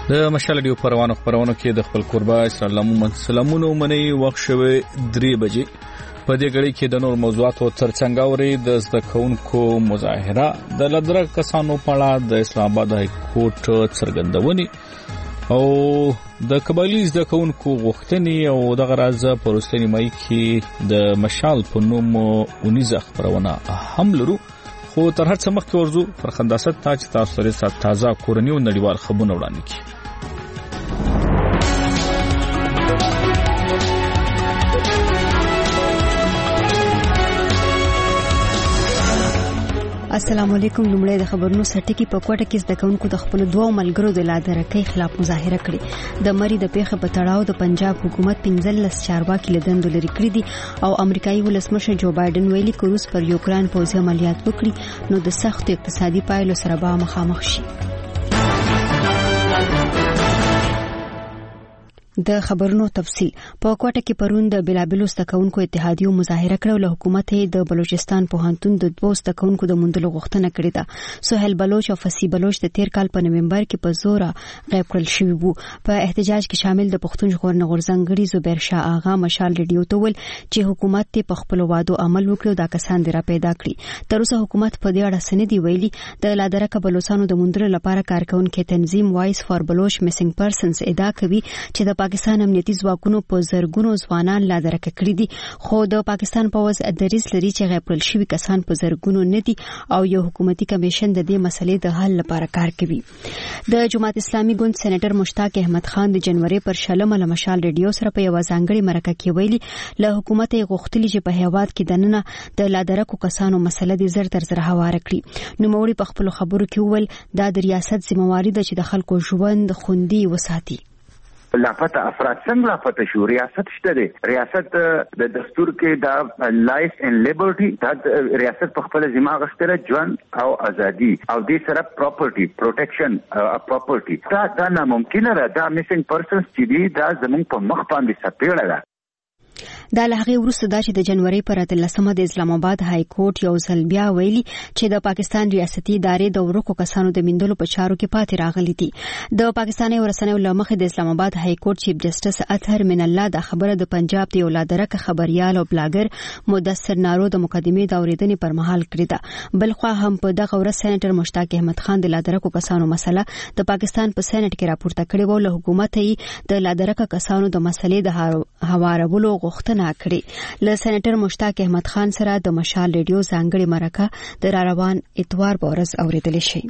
د مشال ډیو پروانو کې د خپل قربا سلامونه منی وخت شوه 3 بجې په دې غړي کې د نور موضوعاتو ترڅنګ اوري د زده کوونکو مظاهره د لدرک کسانو په اړه د اسلام آباد های کورټ څرګندونې او د قبایلی زده کوونکو غوښتنې او د غراز پروستنی مای کې د مشال په نوم اونیزه خبرونه هم لرو خو تر هر څه مخکې ورزو پر خنداست تاج تاسو سره تازه کورنی او نړیوال خبرونه وړاندې کی. السلام علیکم. لومړی د خبرونو سرټکی په کوټه کې زده کوونکو د خپل دوه ملګرو د لادرکۍ خلاف مظاهره کړې. د مری د پیښه په تړاو د پنجاب حکومت 15 چارواکي له دندو لري کړی دي او امریکایي ولسمشر جو بایدن ویلي چې روس پر یوکران پوځي عملیات وکړي نو د سخت اقتصادي پایلو سره به مخامخ شي. د خبرونو تفصیل په کوټه کې پرون د بلابلو استکونکو اتحادیو مظاهره کړو. له حکومت د بلوچستان پوهنتون د دوه استکونکو د مندلو غوښتنه کړې ده. سهیل بلوچ او فصیح بلوچ د تیر کال په نومبر کې په زور غیب کړل شوی وو. په احتجاج کې شامل د پښتون ژغورنې غورځنګړي زبیر شاه آغا مشال ریډیو ته ویل چې حکومت ته په خپل وعدو عمل وکړي دا کسان دی را پیدا کړي. تر اوسه حکومت په دې اړه سند دی ویلي. د لادرکه بلوچستانو د مندلو لپاره کارکونکو تنظیم وایس فار بلوچ میسنګ پرسنز ادعا کوي چې د پاکستان امنیتي ځواکونو په زرګونو ځوانان لادرکه کړی دي خو د پاکستان پوز دریس لري چې غیب کړل شوی کسان په زرګونو نه دي او یو حکومتي کمیشن د دې مسلې د حل لپاره کار کوي. د جماعت اسلامي ګوند سېنیټر مشتاق احمد خان د جنوري پر شلمه له مشال ریډیو سره په یو ځانګړي مرکه کې ویلي له حکومت غوښتلې چې په هیواد کې دننه د لادرکو کسانو مسله د زر تر زر هواره کړي. نو موري په خپل خبرو کې ویل دا د ریاست ذمہواری ده چې د خلکو ژوند خوندي وساتي. لافته افراد څنګه لافته شو؟ ریاست شته دی. ریاست د دستور کې دا لایف ان لیبرټي دا ریاست په خپل ذمہ غوښتل ژوند او ازادي او دې سره پراپرټي پروټیکشن پراپرټي دا ناممکن ده. دا میسنګ پرسنز چې دی دا زموږ په مخ باندې سپېړه ده. دا لغه ورسته دا چې د جنوري پر 13 د اسلام آباد های کورټ یو ځل بیا ویلي چې د پاکستان ریاستي ادارې د ورکو کسانو د مندلو په چارو کې پاتې راغلي دي. د پاکستاني ورسنیو لمخې د اسلام آباد های کورټ چیف جسټس اطهر من الله د خبره د پنجاب د ولادرکه خبريال او بلاګر مدثر نارو د مقدمې د اوریدنې پر مهال کړی ده. بلخو هم په دغه ورځ سېنیټر مشتاق احمد خان د لادرکو کسانو مسله د پاکستان په سېنیټ کې راپورته کړې و. له حکومت یې د لادرکه کسانو د مسلې د هوارولو غوښتنه کړې. له سېنیټر مشتاق احمد خان سره د مشال ریډیو ځانګړي مرکه د روان اتوار په ورځ اوریدل شي.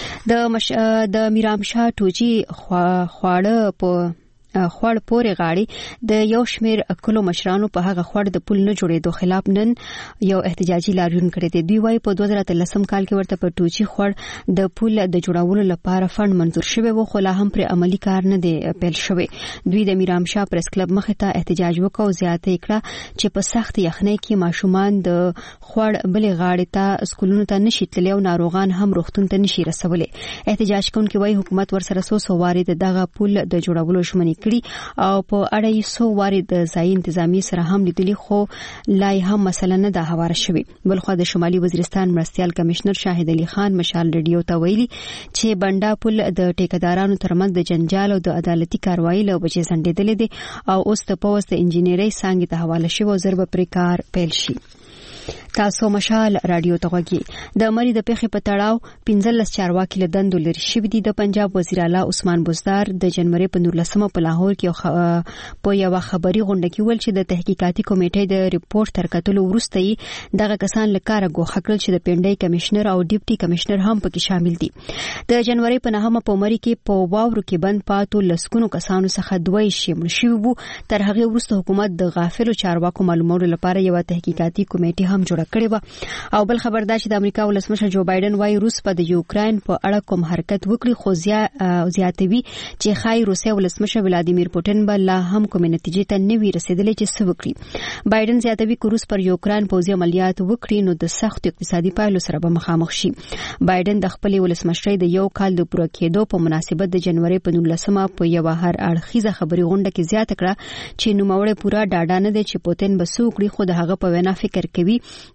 د میرامشاه ټوجي خواړه په خوړ پورې غاړي د یو شمیر کلو مشرانو په هغه خوړ د پول نه جوړېدو خلاف نن یو احتجاجي لاریون کړی دی. دوی وايي په 2013 کال کې ورته په ټوچي خوړ د پول د جوړولو لپاره فند منظور شوی و خو لا هم پر عملی کار نه دی پیل شوی. دوی د میرامشاه پریس کلب مخې ته احتجاج وکاو زیاته کړه چې په سخت یخنۍ کې ماشومان د خوړ بلې غاړې ته سکولونو ته نشي تللی او ناروغان هم روغتون ته نشي رسولي. احتجاج کوونکي وايي حکومت ورسره سو واري دغه پول د جوړولو شمنې کړي او په اړه یې سو واري د ځای انتظامی سره هم لیدلی خو لای هم مسله نه ده هواره شوی. بلخو د شمالي وزیرستان مرستيال کمشنر شاهد علي خان مشال ریډیو ته ویلي چې بنډا پول د ټیکدارانو ترمنځ د جنجال او د عدالتي کاروایی له وجې ځنډېدل دي او اوس د پوز د انجینری څنګه ته حواله شوی او ضرب پر کار پیل شي. تاسو مشال رادیو ته غوږی. د مری د پیښې په تړاو 15 چارواکي له دندو لري شوی دي. د پنجاب وزیر اعلی عثمان بزدار د جنوري په 19 په لاهور کې په یو خبري غونډه کې ول چې د تحقیقاتي کمیټې د ریپورت تر کتلو وروسته دغه کسان لکاره غوښه کړل چې د پنډای کمشنر او ډیپټي کمشنر هم پکې شامل دي. د جنوري په 9 په مری کې په واورو کې بند پاتو لسکونو کسانو څخه دوی شامل شوی وو. تر هغه وروسته حکومت د غافلو چارواکو معلوماتو لپاره یو تحقیقاتي کمیټه هم جوړه کړې و. او بل خبردار چې د امریکا ولسمشر جو بایدن وايي روس په د یوکرين په اړه کوم حرکت وکړي خو زیاتوي چې خای روسیا ولسمشر ولادیمیر پوتین به لا هم کوم نتیجې ته نه وي رسیدلې چې څه وکړي. بایدن زیاتوي چې روس پر یوکرين پوځي عملیات وکړي نو د سخت اقتصادي پایلو سره به مخامخ شي. بایدن د خپل ولسمشر د یو کال د پوره کېدو په مناسبت د جنوري په 19 په یو هر اړخیزه خبري غونډه کې زیاته کړه چې نوموړی پورا ډاډه نه دی چې پوتین به څه وکړي خو د هغه په وینا فکر کوي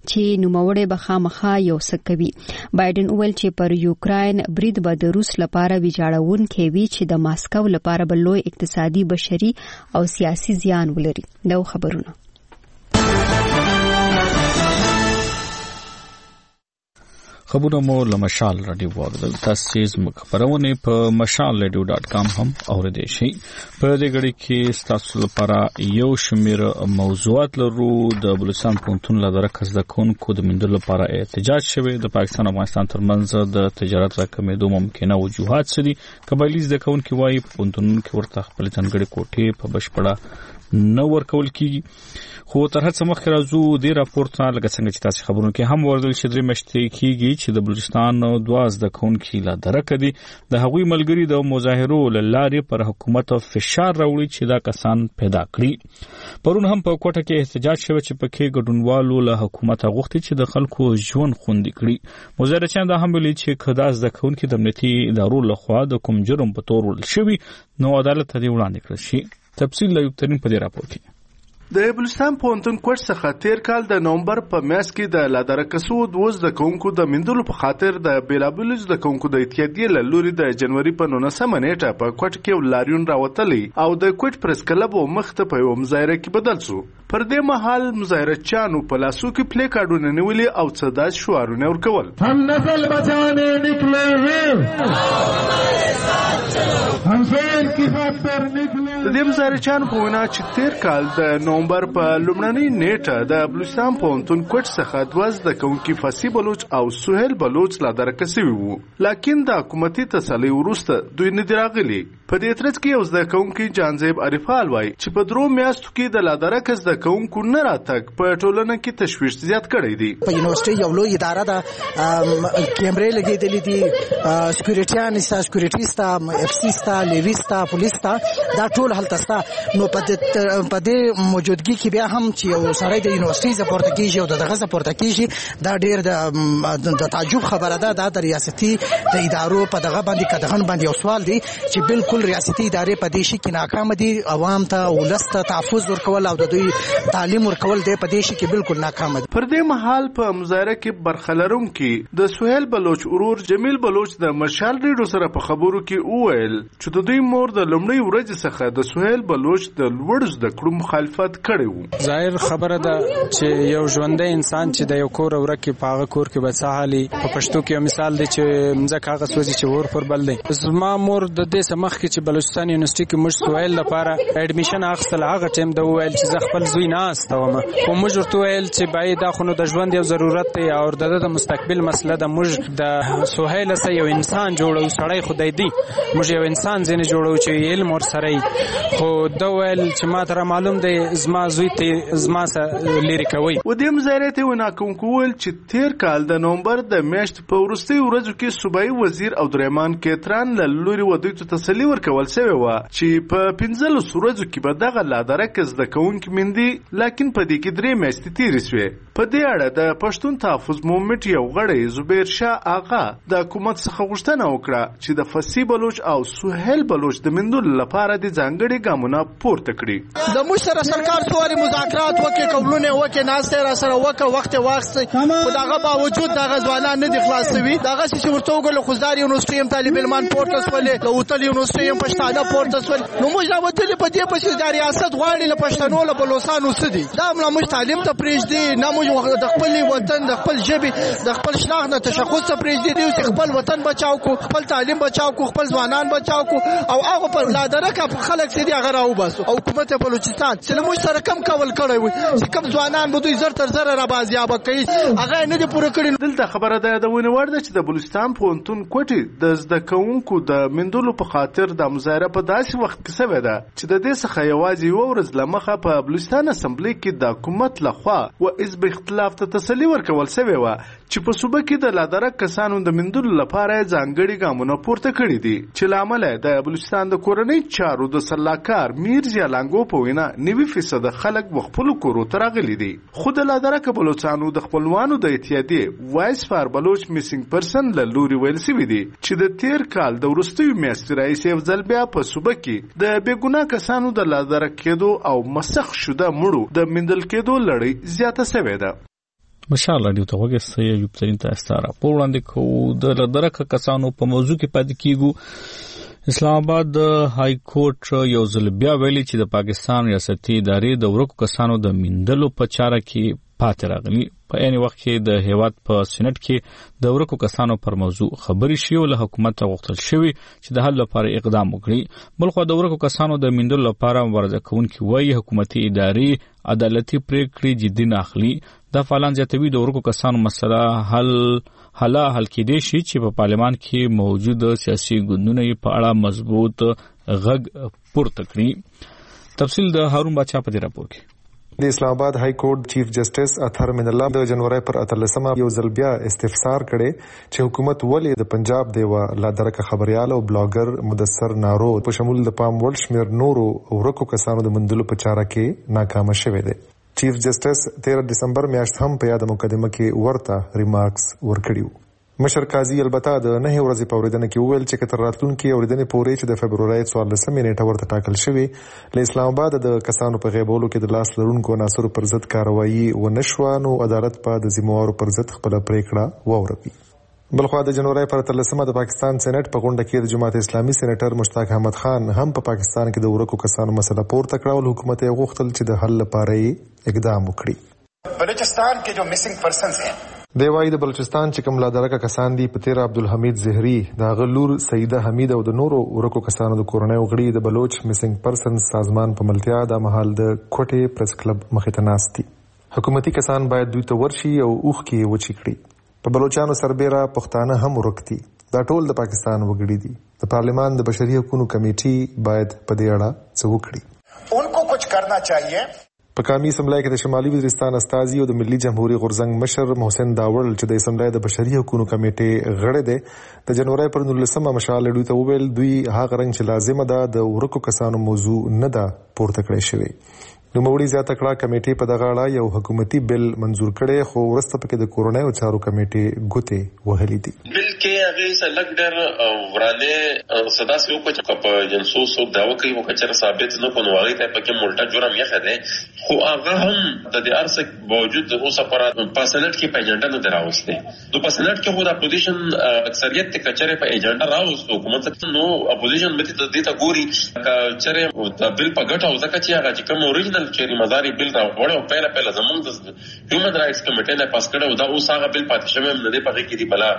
چې نوموړی به خامخا یو څه کوي. بایدن وویل چې پر یوکراین برید به د روس لپاره ویجاړونکی وي چې د ماسکو لپاره به لوی اقتصادي، بشري او سیاسي زیان ولري. دا خبرونه خبرونه مو له مشال رادیو واردل. تاسو زموږ خبرونه په mashalradio.com هم اوریدئ شئ. په دې غړي کې تاسو لپاره یو شمېر موضوعات لرو. د بلوچستان پوهنتون له درکه زده کوونکو د موندلو لپاره احتجاج شوی. د پاکستان او افغانستان ترمنځ د تجارت راکمېدو ممکنه وجوهات څه دي؟ قبایلی زده کوونکي وایي په پوهنتونونو کې ورته خپل ځانګړي کوټې په بشپړه نه ورکول کیږي. خو تر هڅه مخکې راځو د راپور ته لکه څنګه چې تاسو خبرونه کې هم وردل چې درې مشتې کیږي چې د بلوچستان 2 زده کوونکي لا درکه دي د هغوی ملګری د مظاهرو لارې پر حکومت فشار راوړي چې دا کسان پیدا کړي. پرون هم په کوټه کې احتجاج شوی چې پکې ګډونوالو له حکومت غوښتي چې د خلکو ژوند خوندي کړي. مظاهرچیان دا هم ویلي چې کدا زده کوونکي د امنیتي ادارو لخوا د کوم جرم په تور ول شوی نو عدالت ته وړاندې کړل شي. تفصیل له یو ترين په دې راپور کې. د بلوچستان پوهنتون کوټ څخه تیر کال د نومبر په میاشت کې د لادرکسو 2 زده کوونکو د مندلو په خاطر د بیلابل زده کوونکو د اتحادیې له لوري د جنوري په 19 نیټه په کوټ کې لاریون راوتلی او د کوټ پریس کلب مخته په یو مظاهره کې بدل شو. پر دې مهال مظاهرچیانو په لاسو کې پلی کارډونه نیولي او څه داس شعارونه ورکول. هم نسل بچانے نکلے ہیں هم شهر کی خاطر نکلے. د دې مظاهرچیانو په وینا چې تیر کال د نومبر په لومړنۍ نیټه د بلوچستان پوهنتون کوټ څخه 2 زده کوونکي فصیح بلوچ او سهیل بلوچ لا درکه شوي وو، لکن د حکومتي تسلۍ وروسته دوی نه دي راغلي. په دې ترڅ کې یو زده کوونکی جانزیب عارفال وایي چې په 3 میاشتو کې د لا درکه زده کوونکو نه راتګ په ټولنه کې تشویش زیات کړی دی. په یونیورسيټي یو لوی اداره ده، کیمرې لګېدلې دي، سکیورټیان ستا، سکیورټي ستا، اف سی ستا، لیوی ستا، پولیس ستا، دا ټول هلته ستا. نو په دې موجودګي کې بیا هم چې یو سړی د یونیورسيټي زپورته کیږي او دغه زپورته کیږي، دا ډېر د تعجب خبره ده. دا د ریاستي د ادارو په دغه باندې کدهن باندې یو سوال دی چې بالکل ریاستي ادارې په دې شي کې ناکام دي. عوام ته ولست تحفظ ورکول او د دوی تعلیم ورکول دی په دې شي کې بالکل ناکام دي. پر دې مهال په مظاهره کې برخلرونکي د سهیل بلوچ ورور جمیل بلوچ د مشال ریډیو سره په خبرو کې وویل چې د دوی مور د لومړۍ ورځې څخه د سهیل بلوچ د لوړ زده کړو مخالفت کړی وو. ظاهر خبره ده چې یو ژوندی انسان چې د یو کور ورکه په هغه کور کې به څه حالي. په پښتو کې مثال دی چې مځکه هغه سوځي چې ور پر بل دی. زما مور د دې سمخ کې چې بلوچستان یونیورسيټي کې موږ سوال لپاره اډمیشن اخیستل، هغه ټیم د وویل چې زه خپل زوی نه استوم، خو موږ ورته ویل چې باید دا خو د ژوند یو ضرورت دی او د مستقبل مسله ده. موږ د سهیل سره یو انسان جوړو، سړی خدای دی، موږ یو انسان ځینې جوړو چې علم ور سره. خو دا ویل چې ما ته معلوم دی زما زوی ته زما سره لری کوي. و دې مظاهرې ته وناکونکو ویل چې تیر کال د نومبر د میاشت په وروستي ورځو کې صوبایي وزیر عبدالرحمن کیتران له لوري ودوی ته تسلي ورکول شوې وه چې په 15 ورځو کې به دغه لا درکه زده کوونکي مندي، لکن په دې کې 3 میاشتې تېرې شوې. په دې اړه د پښتون تحفظ مومنټ یو غړی زبیر شاه آغا د حکومت څخه غوښتنه وکړه چې د فصیح بلوچ او سهیل بلوچ د مندلو لپاره د ځانګړي ګامونه پورته کړي. د موږ سره سرکار سواري مذاکرات وکړي، قبولونه وکړي، ناسته را سره وکړه، وخت واخستي، خو دغه باوجود دغه ځوانان نه دي خلاص شوي. دغه چې ورته وګورل خوزدار یونیورسيټي هم طالب علمان پورته سولې، له وتل یونیورسيټي هم پښتانه پورته سول. نو موږ راوتلې په دې پسې د ریاست غواړي له پښتنو له بلوچستانو سدي. دا موږ تعلیم ته پرېږدي، نه موږ د خپل وطن د خپل ژبې د خپل شناخت نه تشخص ته پرېږدي چې خپل وطن بچاو کو، خپل تعلیم بچاو کو، خپل ځوانان بچاو کو او هغه په لادرکه په خلک سدي هغه راو باسو. او حکومت بلوچستان چې موږ سره کم کول کړی وي چې کم ځوانان به دوی زر تر زر را بازیاب کوي، هغه نه دي پوره کړی. دلته خبره ده د ونی ورده چې د بلوچستان پوهنتون کوټي د زده کوونکو د مندلو په خاطر د مظاهره په داسې وخت کې شوې ده چې د دې څخه یوازې یو ورځ لمخه په بلوچستان اسمبلی کې د حکومت لخوا و حزب اختلاف ته تسلي ورکول شوې وه چې په صوبه کې د لادرک کسانو د مندلو لپاره ځانګړي ګامونه پورته کړي دي چې له امله د بلوچستان د کورنۍ چارو د سلاکار میر ضیالانګو په وینا 90% خلک خپل کورو ته راغلي دي. خو د لادرک بلوچستانو د خپلوانو د اتحادیې وایس فار بلوچ میسنګ پرسن له لوري ویل شوي دي چې د تیر کال د وروستیو میاشتې رئیس افضل بیا په صوبه کې د بېګناه کسانو د لادرک کېدو او مسخ شده مړو د مندل کېدو لړۍ زیاته شوې ده. مشال رادیو ته وګورئ ایوب ترین ته ستاره په وړاندې کوو د لدرکه کسانو په موضوع کې پاتې کیږو. اسلام آباد د های کورټ یو ځل بیا ویلي چې د پاکستان ریاستي ادارې د ورکو کسانو د میندلو په چاره کې پاتې راغلي. په عین وخت کې د هیواد په سېنات کې د ورکو کسانو پر موضوع خبري شي او له حکومت غوښتل شوی چې د حل لپاره اقدام وکړي. بلخو د ورکو کسانو د میندلو لپاره مبارزه کوونکي وایي حکومتي ادارې عدالتي پریکړې جدي نه اخلي. دا فعالان زیاتوي د ورکو کسانو مسله حل کېدای شي چې په پارلمان کې موجود سیاسي ګوندونه په اړه مضبوط غږ پورته کړي. تفصیل د هارون بادشاہ په دې راپور کې. د اسلام آباد های کورټ چیف جسټس اطهر من الله د جنوري پر 18 یو ځل بیا استفسار کړي چې حکومت ولې د پنجاب دیوا لادرکه خبريال او بلاګر مدثر نارو په شمول د پام ول شمیر نورو ورکو کسانو د مندلو په چاره کې ناکام شوه دي. چیف جسټس 13 دسمبر میاشت هم په یاد مقدمه کې ورته ریمارکس ورکړیو. مشر قاضي البته د 9 ورځې په اوریدنه کې وویل چې کتر راتلونکي اوریدنې پورې چې د فبرवरी 14 نیټه ورته ټاکل شوی له اسلام آباد د کسانو په غیبولو کې د لاس لرونکو عناصرو پر ضد کاروایی و نشوانو عدالت په د ذمہوارو پر ضد خپل پریکړه ووري. بلخو د جنوري پر 13 د پاکستان سېنات په غونډه کې د جماعت اسلامي سېنیټر مشتاق احمد خان هم په پاکستان کې د ورکو کسانو مسله پورته کړه او حکومت یې غوښتل چې د حل لپاره اقدام وکړي. بلوچستان کې جو مسنگ پرسنز ہیں دی وايي د بلوچستان چې کوم لادرکه کسان دي په تیر عبدالحمید زهري د غلور سیده حمید او د نورو ورکو کسانو د کورنۍ غړي د بلوچ مسنګ پرسن سازمان په ملتیا د محل د کوټې پریس کلب مخې ته ناستي. حکومتي کسان باید دوی ته ورشي او اوخ کې وچی کړي. په بلوچستان سربېره پښتانه هم ورکتي. دا ټول د پاکستان وګړي دي. د پارلمان د بشري حقوقو کمیټي باید په دې اړه څه وکړي. انکو کچھ کرنا چاہیے. په قومي اسمبلی کې د شمالي وزیرستان استازي او د ملي جمهوریت غورزنګ مشر محسن داوړ چې د اسمبلی د بشري حقوقو کمیټې غړی دی د جنوري پر 19 مشال دوی ته وویل دوی هغه رنګ چې لازمه ده د ورکو کسانو موضوع نه ده پورته کړی شوی. نو موړي زیاته کړه کمیټې په دغه اړه یو حکومتي بل منزور کړي خو ورسته پکې د کورونای او چارو کمیټې ګوتې وهلې دي. بل کې هغه سلګډر ورانه صدا سيو کو چې په جنسوس او داوا کوي او کچره ثابت نه کوي واغې ته پکې ملټا جرم یې خده خو هغه هم د دې ارسک باوجود اوسه پر پاسنټ کې په ایجنډا نه دراوسته. نو پاسنټ کې خو د اپوزیشن اکثریت ته کچره په ایجنډا راوستو حکومت نو اپوزیشن مته د دې ته ګوري کچره د بل په ګټه او ځکه چې هغه چې کوم اوریجنل چې مداري بل را وړو پهله زمونږ د هیومن رائټس کمیټې نه پاس کړو دا اوس هغه بل پاتې شوی نه دی په کې دی بلا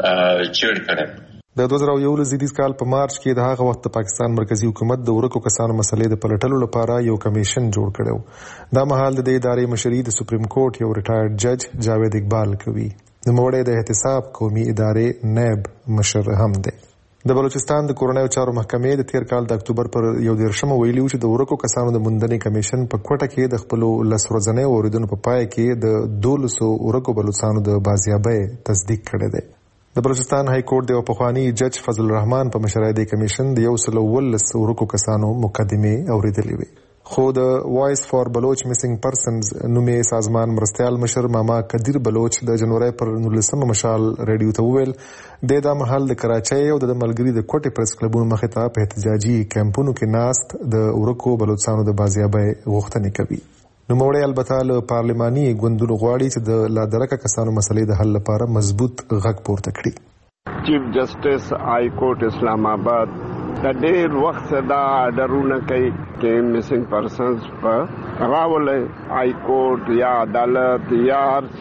چیړ کړي. د 2011 کال په مارچ کې د هغه وخت پاکستان مرکزی حکومت د ورکو کسانو مسلې د پلټلو لپاره یو کمیشن جوړ کړو. دا مهال د ادارې مشري د سپریم کورټ یو ریټایرډ جج جاوید اقبال کوي. د موړې د احتساب قومي ادارې نائب مشر هم دی. د بلوچستان د کورنۍ چارو محکمې د تیر کال د اکتوبر پر 11 ویلي چې د ورکو کسانو د موندنې کمیشن په کوټه کې د خپل لسورځنې اوریدونکو په پای کې د 200 ورکو بلوچستانو د بازیابۍ تصدیق کړی دی. د بلوچستان های کورټ د پخوانی جج فضل الرحمن په مشرۍ د کمیشن د 119 ورکو کسانو مقدمه اوریدلې وي. خو د وایس فار بلوچ مسنګ پرسنز نومي سازمان مرستيال مشر ماما قدیر بلوچ د جنوري پر 19 مشال ریډیو ته وویل د محل د کراچۍ او د ملګری د کوټې پریس کلبونو مخې ته په احتجاجي کیمپونو کې ناست د ورکو بلوچستانو د بازیابۍ غوښتنې کوي. نو موړې البته له پارلماني ګوندونو غواړي چې د لادرکه کسانو مسلې د حل لپاره مضبوط غږ پورته کړي. چیف جسټس های کورټ اسلام آباد د ډېر وخت دا ډرونه کوي چې مسنګ پرسنز په راولې های کورټ یا عدالت یا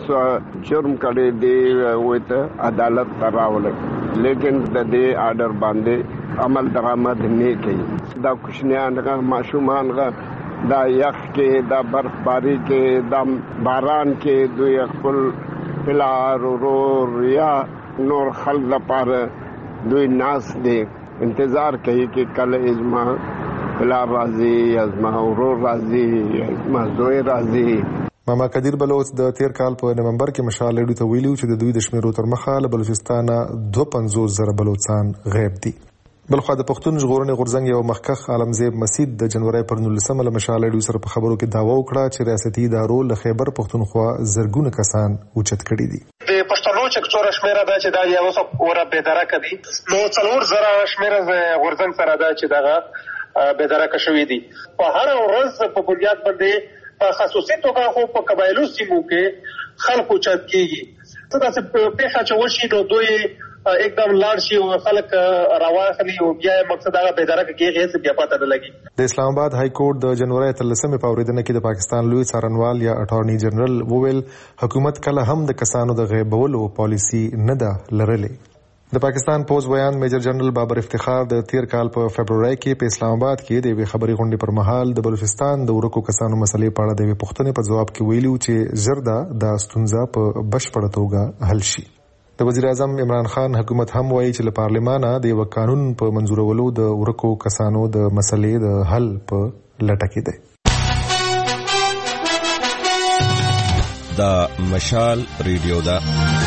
جرم کړي دی وته عدالت ته راولې لیکن د دې آرډر باندې عمل درآمد نه کوي. دا کوشنیان غا ماشومان غا دا یخ کې دا برفباری کې دا باران کې دوی خپل پلار ورور یا نور خلق لپاره دوی ناس دی انتظار کوي چې کله ازما پلار راځي ازما ورور راځي ازما زوی راځي. ماما قدیر بلوچ د تیر کال په نومبر کې مشال لړۍ ته ویلو چې د دوی د شمیرو تر مخه له بلوچستان 250,000 بلوچستان غیب دي. بلخو د پښتون ژغورنې غورځنګ یو مخکخ عالمزیب مسید د جنوري پر 19 له مشال لړۍ سره په خبرو کې داوا وکړه چې ریاستي ادارو له خیبر پښتونخوا زرګونه کسان اوچت کړي دي. د پښتنو چې څوره شمیره ده چې دا یو څه اوره بهدارکه دي نو 4,000 شمیره غورځنګ سره ده چې دغه بهدارکه شوې دي. په هر ورځ په بنیاد باندې په خصوصي توګه خو په قبایلو سیمو کې خلکو چت کیږي څه داسې پیښه چې وشي نو دوی एकदम لاړ شي او خلک راواخلي او بیا مقصد هغه بیدارکه کې هیڅ بیا پته نه لګي. د اسلام آباد های کورټ د جنوري 13 په اوریدنه کې د پاکستان لوی څارنوال یا اټارنی جنرال وویل حکومت کله هم د کسانو د غیبولو پالیسی نه ده لرلې. د پاکستان پوز بیان میجر جنرال بابر افتخار د تیر کال په فبرवरी کې په اسلام آباد کې د یوې خبري غونډې پر مهال د بلوچستان د ورکو کسانو مسلې په اړه د یوې پوښتنې په جواب کې ویلو چې زردا د ستونزه په بشپړه توګه حل شي. د وزیر اعظم عمران خان حکومت هم وایي چې له پارلمانه د یو قانون په منظورولو د ورکو کسانو د مسلې د حل په لټه کې دی. دا مشال ریډیو دا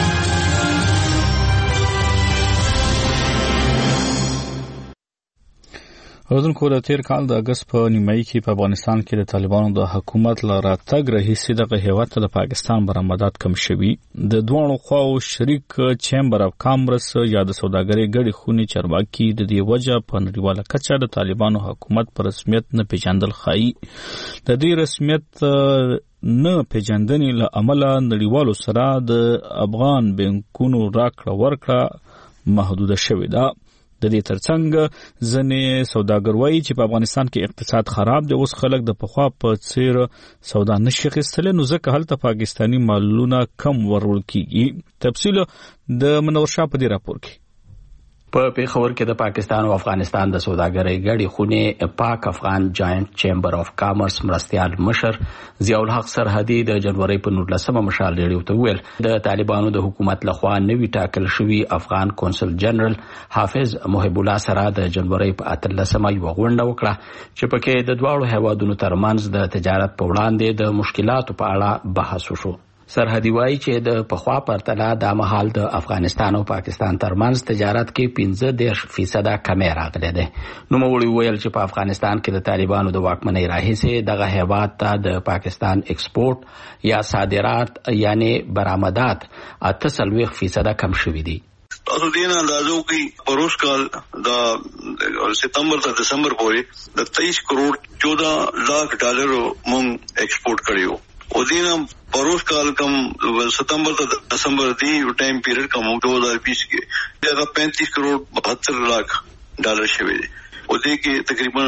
اوردونکو د تیر کال د اگست په نیمایي کې په افغانستان کې د طالبانو د حکومت له راتګ راهیسې دغه هیواد ته د پاکستان برآمدات کم شوي. د دوه خواو شریک چیمبر اف کامرس یا د سوداګرۍ ګډې خونې چارواکي د دې وجه په نړیواله کچه د طالبانو حکومت په رسمیت نه پیژندل ښایي. د دې رسمیت نه پیژندنې له امله نړیوالو سره د افغان بانکونو راکړه ورکړه محدوده شوې ده. د دې ترڅنګ ځنې سوداګر وایي چې په افغانستان کې اقتصاد خراب دی، اوس خلک د پخوا په څیر سودا نشي اخیستلی، نو ځکه هلته پاکستاني مالونه کم ورول کیږي. تفصیل د منور شاه په دې راپور کې. په پیښور کې د پاکستان او افغانستان د سوداګرۍ ګډې خونې پاک افغان جاینټ چیمبر اف کامرس مرستیال مشر ضیاء الحق سرحدي د جنوري په 19 مشال ریډیو ته ویل د طالبانو د حکومت لخوا نوی ټاکل شوی افغان کونسل جنرال حافظ محب الله سره د جنوري په 13 یو غونډه وکړه چې پکې د دواړو هیوادونو ترمنځ د تجارت په وړاندې د مشکلاتو په اړه بحث وشو. سرحدي وایي چې د پخوا پرتله د مهال د افغانستان او پاکستان ترمنځ تجارت کې 15% کمی راغلی دی. نوموړي وویل چې په افغانستان کې د طالبانو د واکمنۍ راهیسې دغه هیواد ته د پاکستان ایکسپورټ یا صادرات یعنی برآمدات 48% کم شوي دي. تاسو دین اندازو کې پروش کال د ستمبر ته دسمبر پورې د 23 کروڑ 14 लाख ډالر مونږ ایکسپورټ کړیو. او دینم پروش کال کم ستمبر ته دسمبر دی ټایم پیریډ کم 2020 کې دا 35 کروڑ 72 लाख ډالر شوی دی. او دې کې تقریبا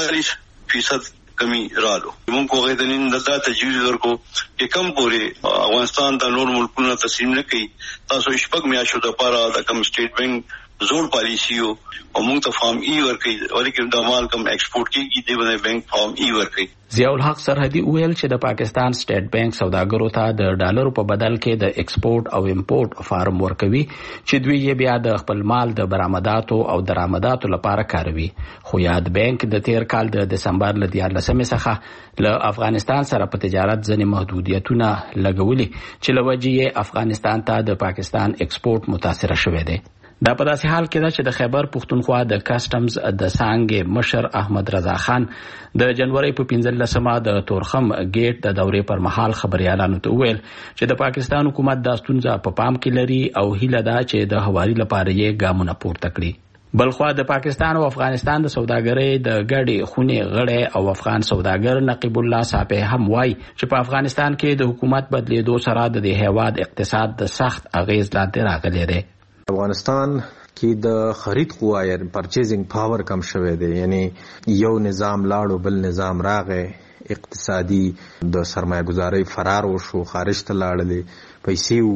48% کمی رالو. موږ کوغه د نن د تجویز ورکو چې کم پورې افغانستان د نور ملکونو تسلیم نه کوي. تاسو شپږ میاشتو د پاره د کم سټیټ بانک زور پالیسیو او موږ ته فارم ای ورکړي ولکه د مال کم ایکسپورټ کیږي دی باندې بانک فارم ای ورکړي. ضیاء الحق سرحدي ویل چې د پاکستان سټیټ بانک سوداګرو ته د ډالرو په بدل کې د ایکسپورټ او امپورټ فارم ورکوي چې دوی یې بیا د خپل مال د برآمداتو او درآمداتو لپاره کاروي. خو یاد بانک د تیر کال د دسمبر ل 14 څخه له افغانستان سره په تجارت ځنې محدودیتونه لګولي چې لوجې افغانستان ته د پاکستان ایکسپورټ متاثر شوی دی. دا په داسې حال کې ده چې د خیبر پښتونخوا د کسټمز د څانګې مشر احمد رضا خان د جنوري په 15 د تورخم گیټ د دورې پر مهال خبريالانو ته ویل چې د پاکستان حکومت د ستونزه په پام کې لري او هیله ده چې د هواري لپاره یې ګامونه پورته کړي. بلخوا د پاکستان او افغانستان د سوداګرۍ د ګډې خونې غړی او افغان سوداګر نقیب الله صاحب هم وایي چې په افغانستان کې د حکومت بدلیدو سره د دې هیواد اقتصاد د سخت اغیز لاندې راغلی دی. افغانستان کې د خرید قوا یا پرچیزینګ پاور کم شوی دی، یعنی یو نظام لاړو بل نظام راغی، اقتصادي د سرمایه گذارۍ فرار وشو، خارج ته لاړلې، پیسې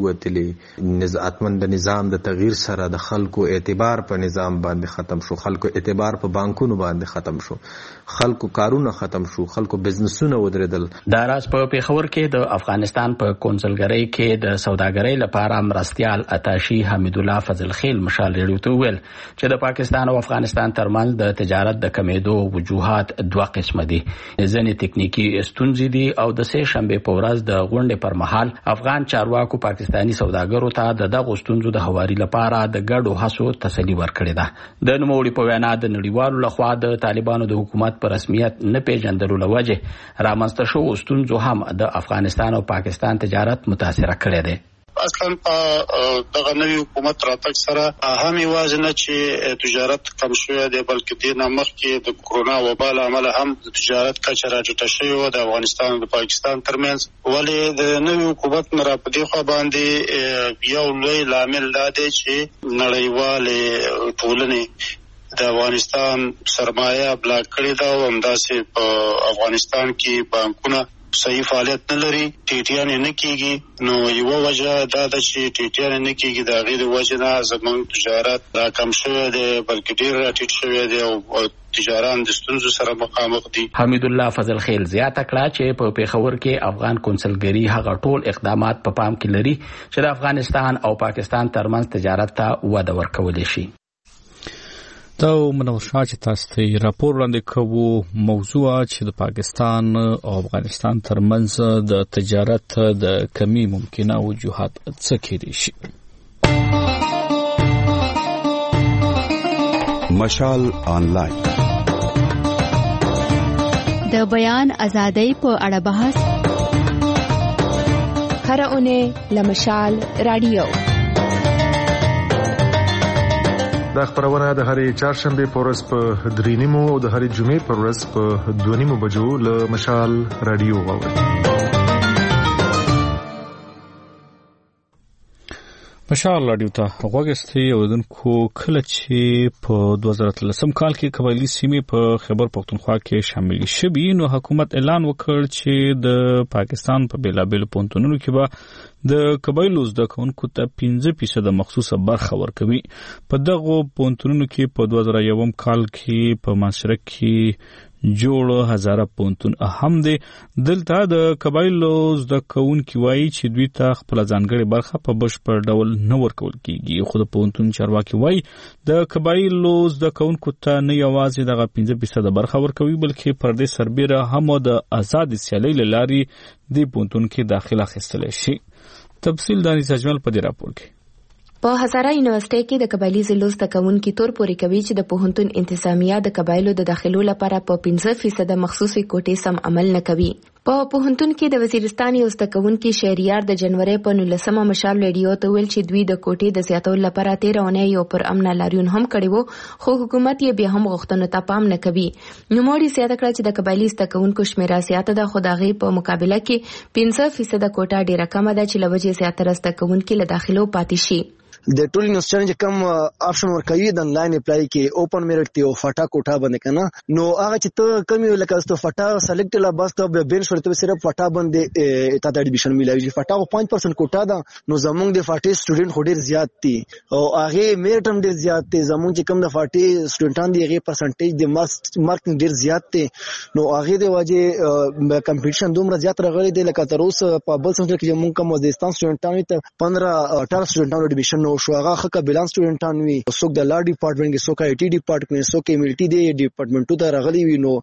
ووتلې، اتمن د نظام د تغییر سره د خلکو اعتبار په نظام باندې ختم شو، خلکو اعتبار په بانکونو باندې ختم شو، خلکو کارونه ختم شو، خلکو بزنسونه ودرېدل. دا راز په پیښور کې د افغانستان په کونسلګرۍ کې د سوداګرۍ لپاره مرستیال اتاشي حمید الله فضل خیل مشال ریډیو ته ویل چې د پاکستان او افغانستان ترمنځ د تجارت د کمیدو وجوهات دوه قسمه دي. ځینې تکنیکی ستونزې دي او د سه شنبه په ورځ د غونډې پر مهال افغان چارواکو پاکستانی سوداګرو ته د دغه ستونزو د هواري لپاره د ګډو هڅو تسلی ورکړې ده. د نوموړي په وینا د نړیوالو لخوا د طالبانو د حکومت په رسمیت نه پیژندلو لوجه رامنځته شو ستونزو هم د افغانستان او پاکستان تجارت متاثر کړی دی. اصلا په دغه نوی حکومت راتګ سره هم یوازې نه چې تجارت کم شوی دی بلکې دې نه مخکې د کرونا وبا له امله هم د تجارت کچه راټیټه شوې وه د افغانستان او د پاکستان ترمنځ. ولې د نوي حکومت نه را په دې خوا باندې یو لوی لامل دا دی چې نړیوالې ټولنې د افغانستان سرمایه بلاک کړې ده او همداسې په افغانستان کې بانکونه صحیح فعالیت نه لري، ټیټیانې نه کېږي. نو یوه وجه دا ده چې ټیټیانې نه کېږي، د هغې د وجې نه زموږ تجارت را کم شوی دی بلکې ډېر راټیټ شوی دی او تجاران د ستونزو سره مخامخ دي. حمید الله فضل خیل زیاته کړه چې په پیښور کې افغان کونسلګري هغه ټول اقدامات په پام کې لري چې د افغانستان او پاکستان ترمنځ تجارت ته وده ورکولی شي. دا منور شاه چې تاسو ته راپور وړاندې کوو موضوع چې د پاکستان او افغانستان ترمنځ د تجارت د کمی ممکنه وجوهات څه کېدای شي. مشال آنلاین د بیان ازادۍ په اړه بحث هر اونۍ لمشال رادیو. دا خبرونه د هرې چهارشنبه په ورځ په 3:30 او د هرې جمعې په ورځ په 2:30 بجو له مشال رادیو واورئ. مشال رادیو ته غوږ استئ اوریدونکو. کله چې په 2013 کال کې قبایلي سیمې په خیبر پختونخوا کې شامل شوي نو حکومت اعلان وکړ چې د پاکستان په بیلابیلو پوهنتونونو کې به د قبایلو زده کوونکو ته 5% مخصوصه برخه ورکوي. په دغو پوهنتونونو کې په 2001 کال کې په معاشره کې جوړ هزاره پوهنتون اهم دی. دلته د قبایلو زده کوونکي وایي چې دوی ته خپل ځانګړې برخه په بشپړ ډول نه ورکول کیږي. خو د پوهنتون چارواکي وایي د قبایلو زده کوونکو ته نه یوازې دغه 5% برخه ورکوي بلکې پر دې سربیره هم د آزاد سیالۍ له لارې دې پوهنتون کې داخله اخیستلی شي. تفصیل د انیس اجمل په دې راپور کې. په هزاره یونیورسيټي کې د قبایلی ضلعو زده کوونکي تور پورې کوي چې د پوهنتون انتظامیه د قبایلو د داخلو لپاره په 5% مخصوصي کوټې سم عمل نه کوي. په پوهنتون کې د وزیرستان یو زده کوونکي شهریار د جنوري په 19 مشال رادیو ته ویل چې دوی د کوټې د زیاتولو لپاره 13 اونۍ یو پر امن لاریون هم کړی وو خو حکومت یې بیا هم غوښتنو ته پام نه کوي. نوموړي زیاته کړه چې د قبایلی زده کوونکو شمیره زیاته ده خو د هغې په مقابله کې 5% کوټه ډیره کمه ده چې له وجې زیاتره زده کوونکي له داخلو پاتې شي. د ټول یونیورسيټي چې کوم آپشن ورکوي د انلاین اپلای کې اوپن میرټ دی او فټا کوټه باندې کنه نو هغه چې ته کم یو لکه ست فټا سلیکټ لا بس ته بین شرط صرف فټا باندې ته د ایډمیشن ملایي فټا 5% کوټه ده نو زمونږ د فټي سټوډنټ خو ډیر زیات دي او هغه میرټ هم ډیر زیات دي. زمونږ چې کوم د فټي سټوډنټان دي هغه پرسنټیج د مارکینګ ډیر زیات دي نو هغه د وجه کمپټیشن دومره زیات راغلي دی لکه تر اوسه په بل سمټر کې موږ کوم وزیرستان سټوډنټانو ته 15-18 سټوډنټانو ایډمیشن نو شو. هغه خکه بیلانس سټوډنټان وي څوک د لا ډپارټمنټ کې څوک آی ټي ډپارټمنټ څوک ایملټي دی ډپارټمنټو ته راغلي وي نو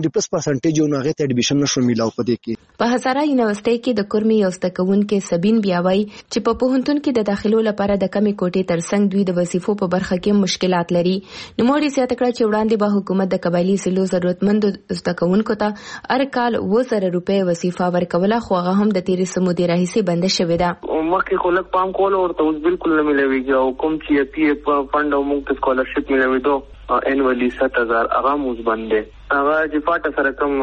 70% نو هغه ته ایډمیشن نشو میلاو پدې کې. په هزاره یونیورسيټي کې د کورمي یو زده کوونکي سبین بیاوي چې په پوهنتون کې د داخلو لپاره د کمی کوټې ترڅنګ دوی د وظیفو په برخه کې مشکلات لري. نو موږ زیاته کړه چې وړاندې به حکومت د قبایلی ضلعو ضرورتمند زده کوونکو ته هر کال 2000 روپۍ وظیفه ورکوله خو هغه هم د تیرې سمودي راهیسې بند شوې ده. مخکې خو لږ پام کول ورته اوس بالکل نه ملويږي او کوم چې پی فند او موږ ته سکالرشپ ملوي دو انوالي 7000 هغه موږ باندې هغه چې پاټه سره کوم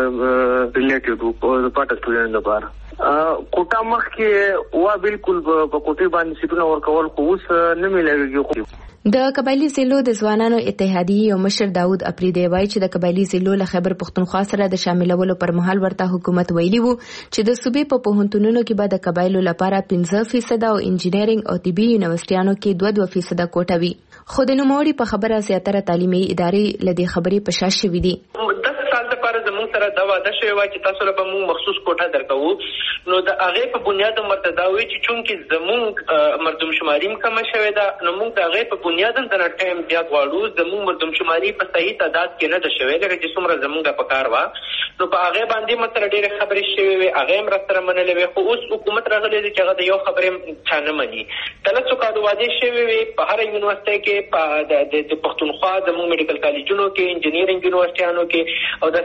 ریلیټډ او پاټه سټوډنټ لپاره کوټه مخکې وا بالکل په کوټه باندې سیټونه ورکول خو اوس نه ملويږي. د قبایلی ضلعو د ځوانانو اتحادیې یو مشر داود اپریدی وایي چې د قبایلی ضلعو له خیبر پختونخوا سره د شاملولو پر مهال ورته حکومت ویلي وو چې د صوبې په پوهنتونونو کې به د قبایلو لپاره 15% او انجینرینګ او طبي یونیورسيټیانو کې 2% کوټه وي. خو د نوموړي په خبره زیاتره تعلیمي ادارې لدې خبرې په شا شوي دي. 10 سال لپاره زموږ سره دا وعده شوی و چې تاسو لپاره موږ مخصوص کوټه درکو نو د هغه په بنیاد مرتدا وي چې چونکې زموږ مردم شماري کم شوی دا نو موږ د هغه په بنیاد د ټایم بیا غواړو زموږ مردم شماري په صحیح تعداد کې نه ده شوی لکه چې څومره زموږ په کار وا نو په هغه باندې متر ډېر خبرې شوی وي هغه هم راستره منلې وي خو اوس حکومت راغلی دی چې هغه د یو خبرې چانه مني. تلڅو کادو واده شوی وي په هر یونیورسيټي کې په د پښتونخوا زموږ میډیکل کالجونو کې انجینرینګ یونیورسيټیانو کې او د نور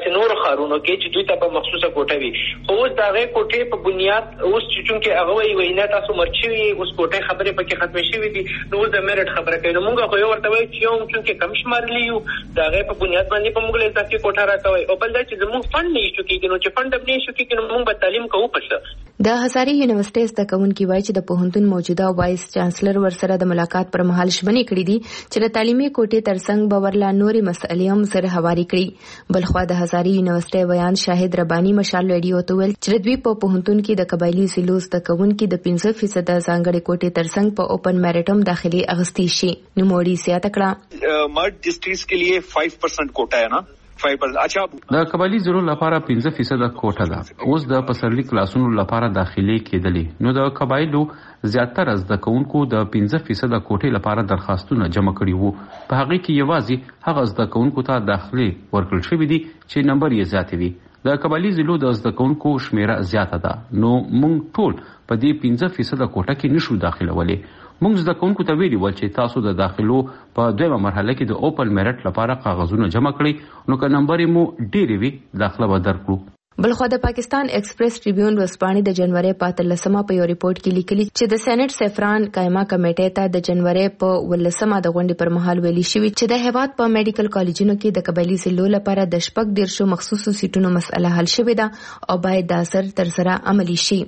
ښارونو کې چې دوی ته په مخصوصه کوټه وي. خو اوس د هغې کوټې په بنیاد اوس چې چونکې هغه وایي نه تاسو مرچ شوي اوس کوټې خبرې پکې ختمې شوي دي نو اوس د میرټ خبره کوي. نو موږ خو یو ورته وایو چې یو چونکې کم شمارلي یو د هغې په بنیاد باندې په موږ له اضافي کوټه راکوئ او بل دا چې زموږ فنډ نه ایشو کېږي نو چې فنډ هم نه ایشو کېږي نو موږ به تعلیم کوو په څه. د هزاري یونیورسيټي زده کوونکي وایي چې د پوهنتون موجوده وایس چانسلر ورسره د ملاقات پر مهال ژمنې کړې دي چې د تعلیمي کوټې ترڅنګ به ورلا نورې مسئلې هم سره هواري کړي. بلخوا د هزاري یونیورسيټي ویان شاهد رباني مشال رادیو ته ویل چې دوی په پوهنتون کې د قبایلی ضلعو زده کوونکي د 15% ځانګړې کوټې ترڅنګ په اوپن میرټ هم داخلي اغستی شي. نوموړي زیاته کړه مرد ډسټریکټس के लिए 5% کوټه है ना 5%. اچھا د قبایلی ضلعو لپاره 15% کوټه ده. اوس د پسرلي کلاسونو لپاره داخلي کېدلې نو د قبایلو زیاتره زده کوونکو د 15% کوټې لپاره درخواستونه جمع کړي وو. په هغه کې یوازې هغه زده کوونکو ته داخلي ورکړل شوی دي چې نمبر یې زیات وي. د قبایلی ضلعو د زده کوونکو شمیره زیاته ده نو موږ ټول په دې 15% کوټه کې نشو داخلولای. موږ زده کوونکو ته ویلي ول چې تاسو د داخلو په دویمه مرحله کې د اوپن میرټ لپاره کاغذونه جمع کړئ نو که نمبر مو ډېر وي داخله به درکړو. بلخوا د پاکستان ایکسپریس ټریبیون ورځپاڼې د جنوري 15 په یو ریپورت کې لیکلي چې د سېنات سفران قائمه کمیټې ته د جنوري په 18 د غونډې پر مهال ویلي شوی چې د هیواد په میډیکل کالجونو کې د قبایلی ضلعو لپاره د شپږ ډیرشو مخصوصو سیټونو مسله حل شوې ده او باید د اثر تر سره عملی شي.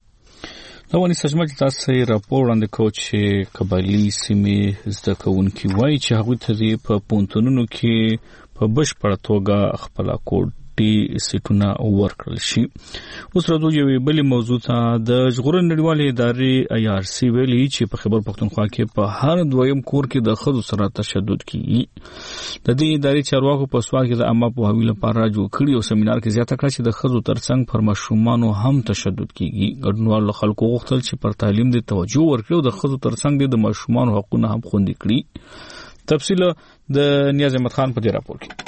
نوانی سجمت تاسو راپور وړاندې کوي چې قبایلی سیمې زده کوونکي وایي چې هغوی ته په پوهنتونونو کې په بشپړه توګه خپل کوټې سیټونه ورکړل شي. اوس راځو یوې بلې موضوع ته. د ژغورنې نړیوالې ادارې IRC ویلي چې په خیبر پښتونخوا کې په هر دویم کور کې د ښځو سره تشدد کیږي. د دې ادارې چارواکو په سوال کې د عامه پوهاوي لپاره جوړ کړي او سیمینار کې زیاته کړه چې د ښځو ترڅنګ پر ماشومانو هم تشدد کیږي. ګډونوالو خلکو غوښتل چې پر تعلیم د توجه ورکړي او د ښځو ترڅنګ د ماشومانو حقونه هم خوندي کړي. تفصیل د نیاز احمد خان په دې راپور کې.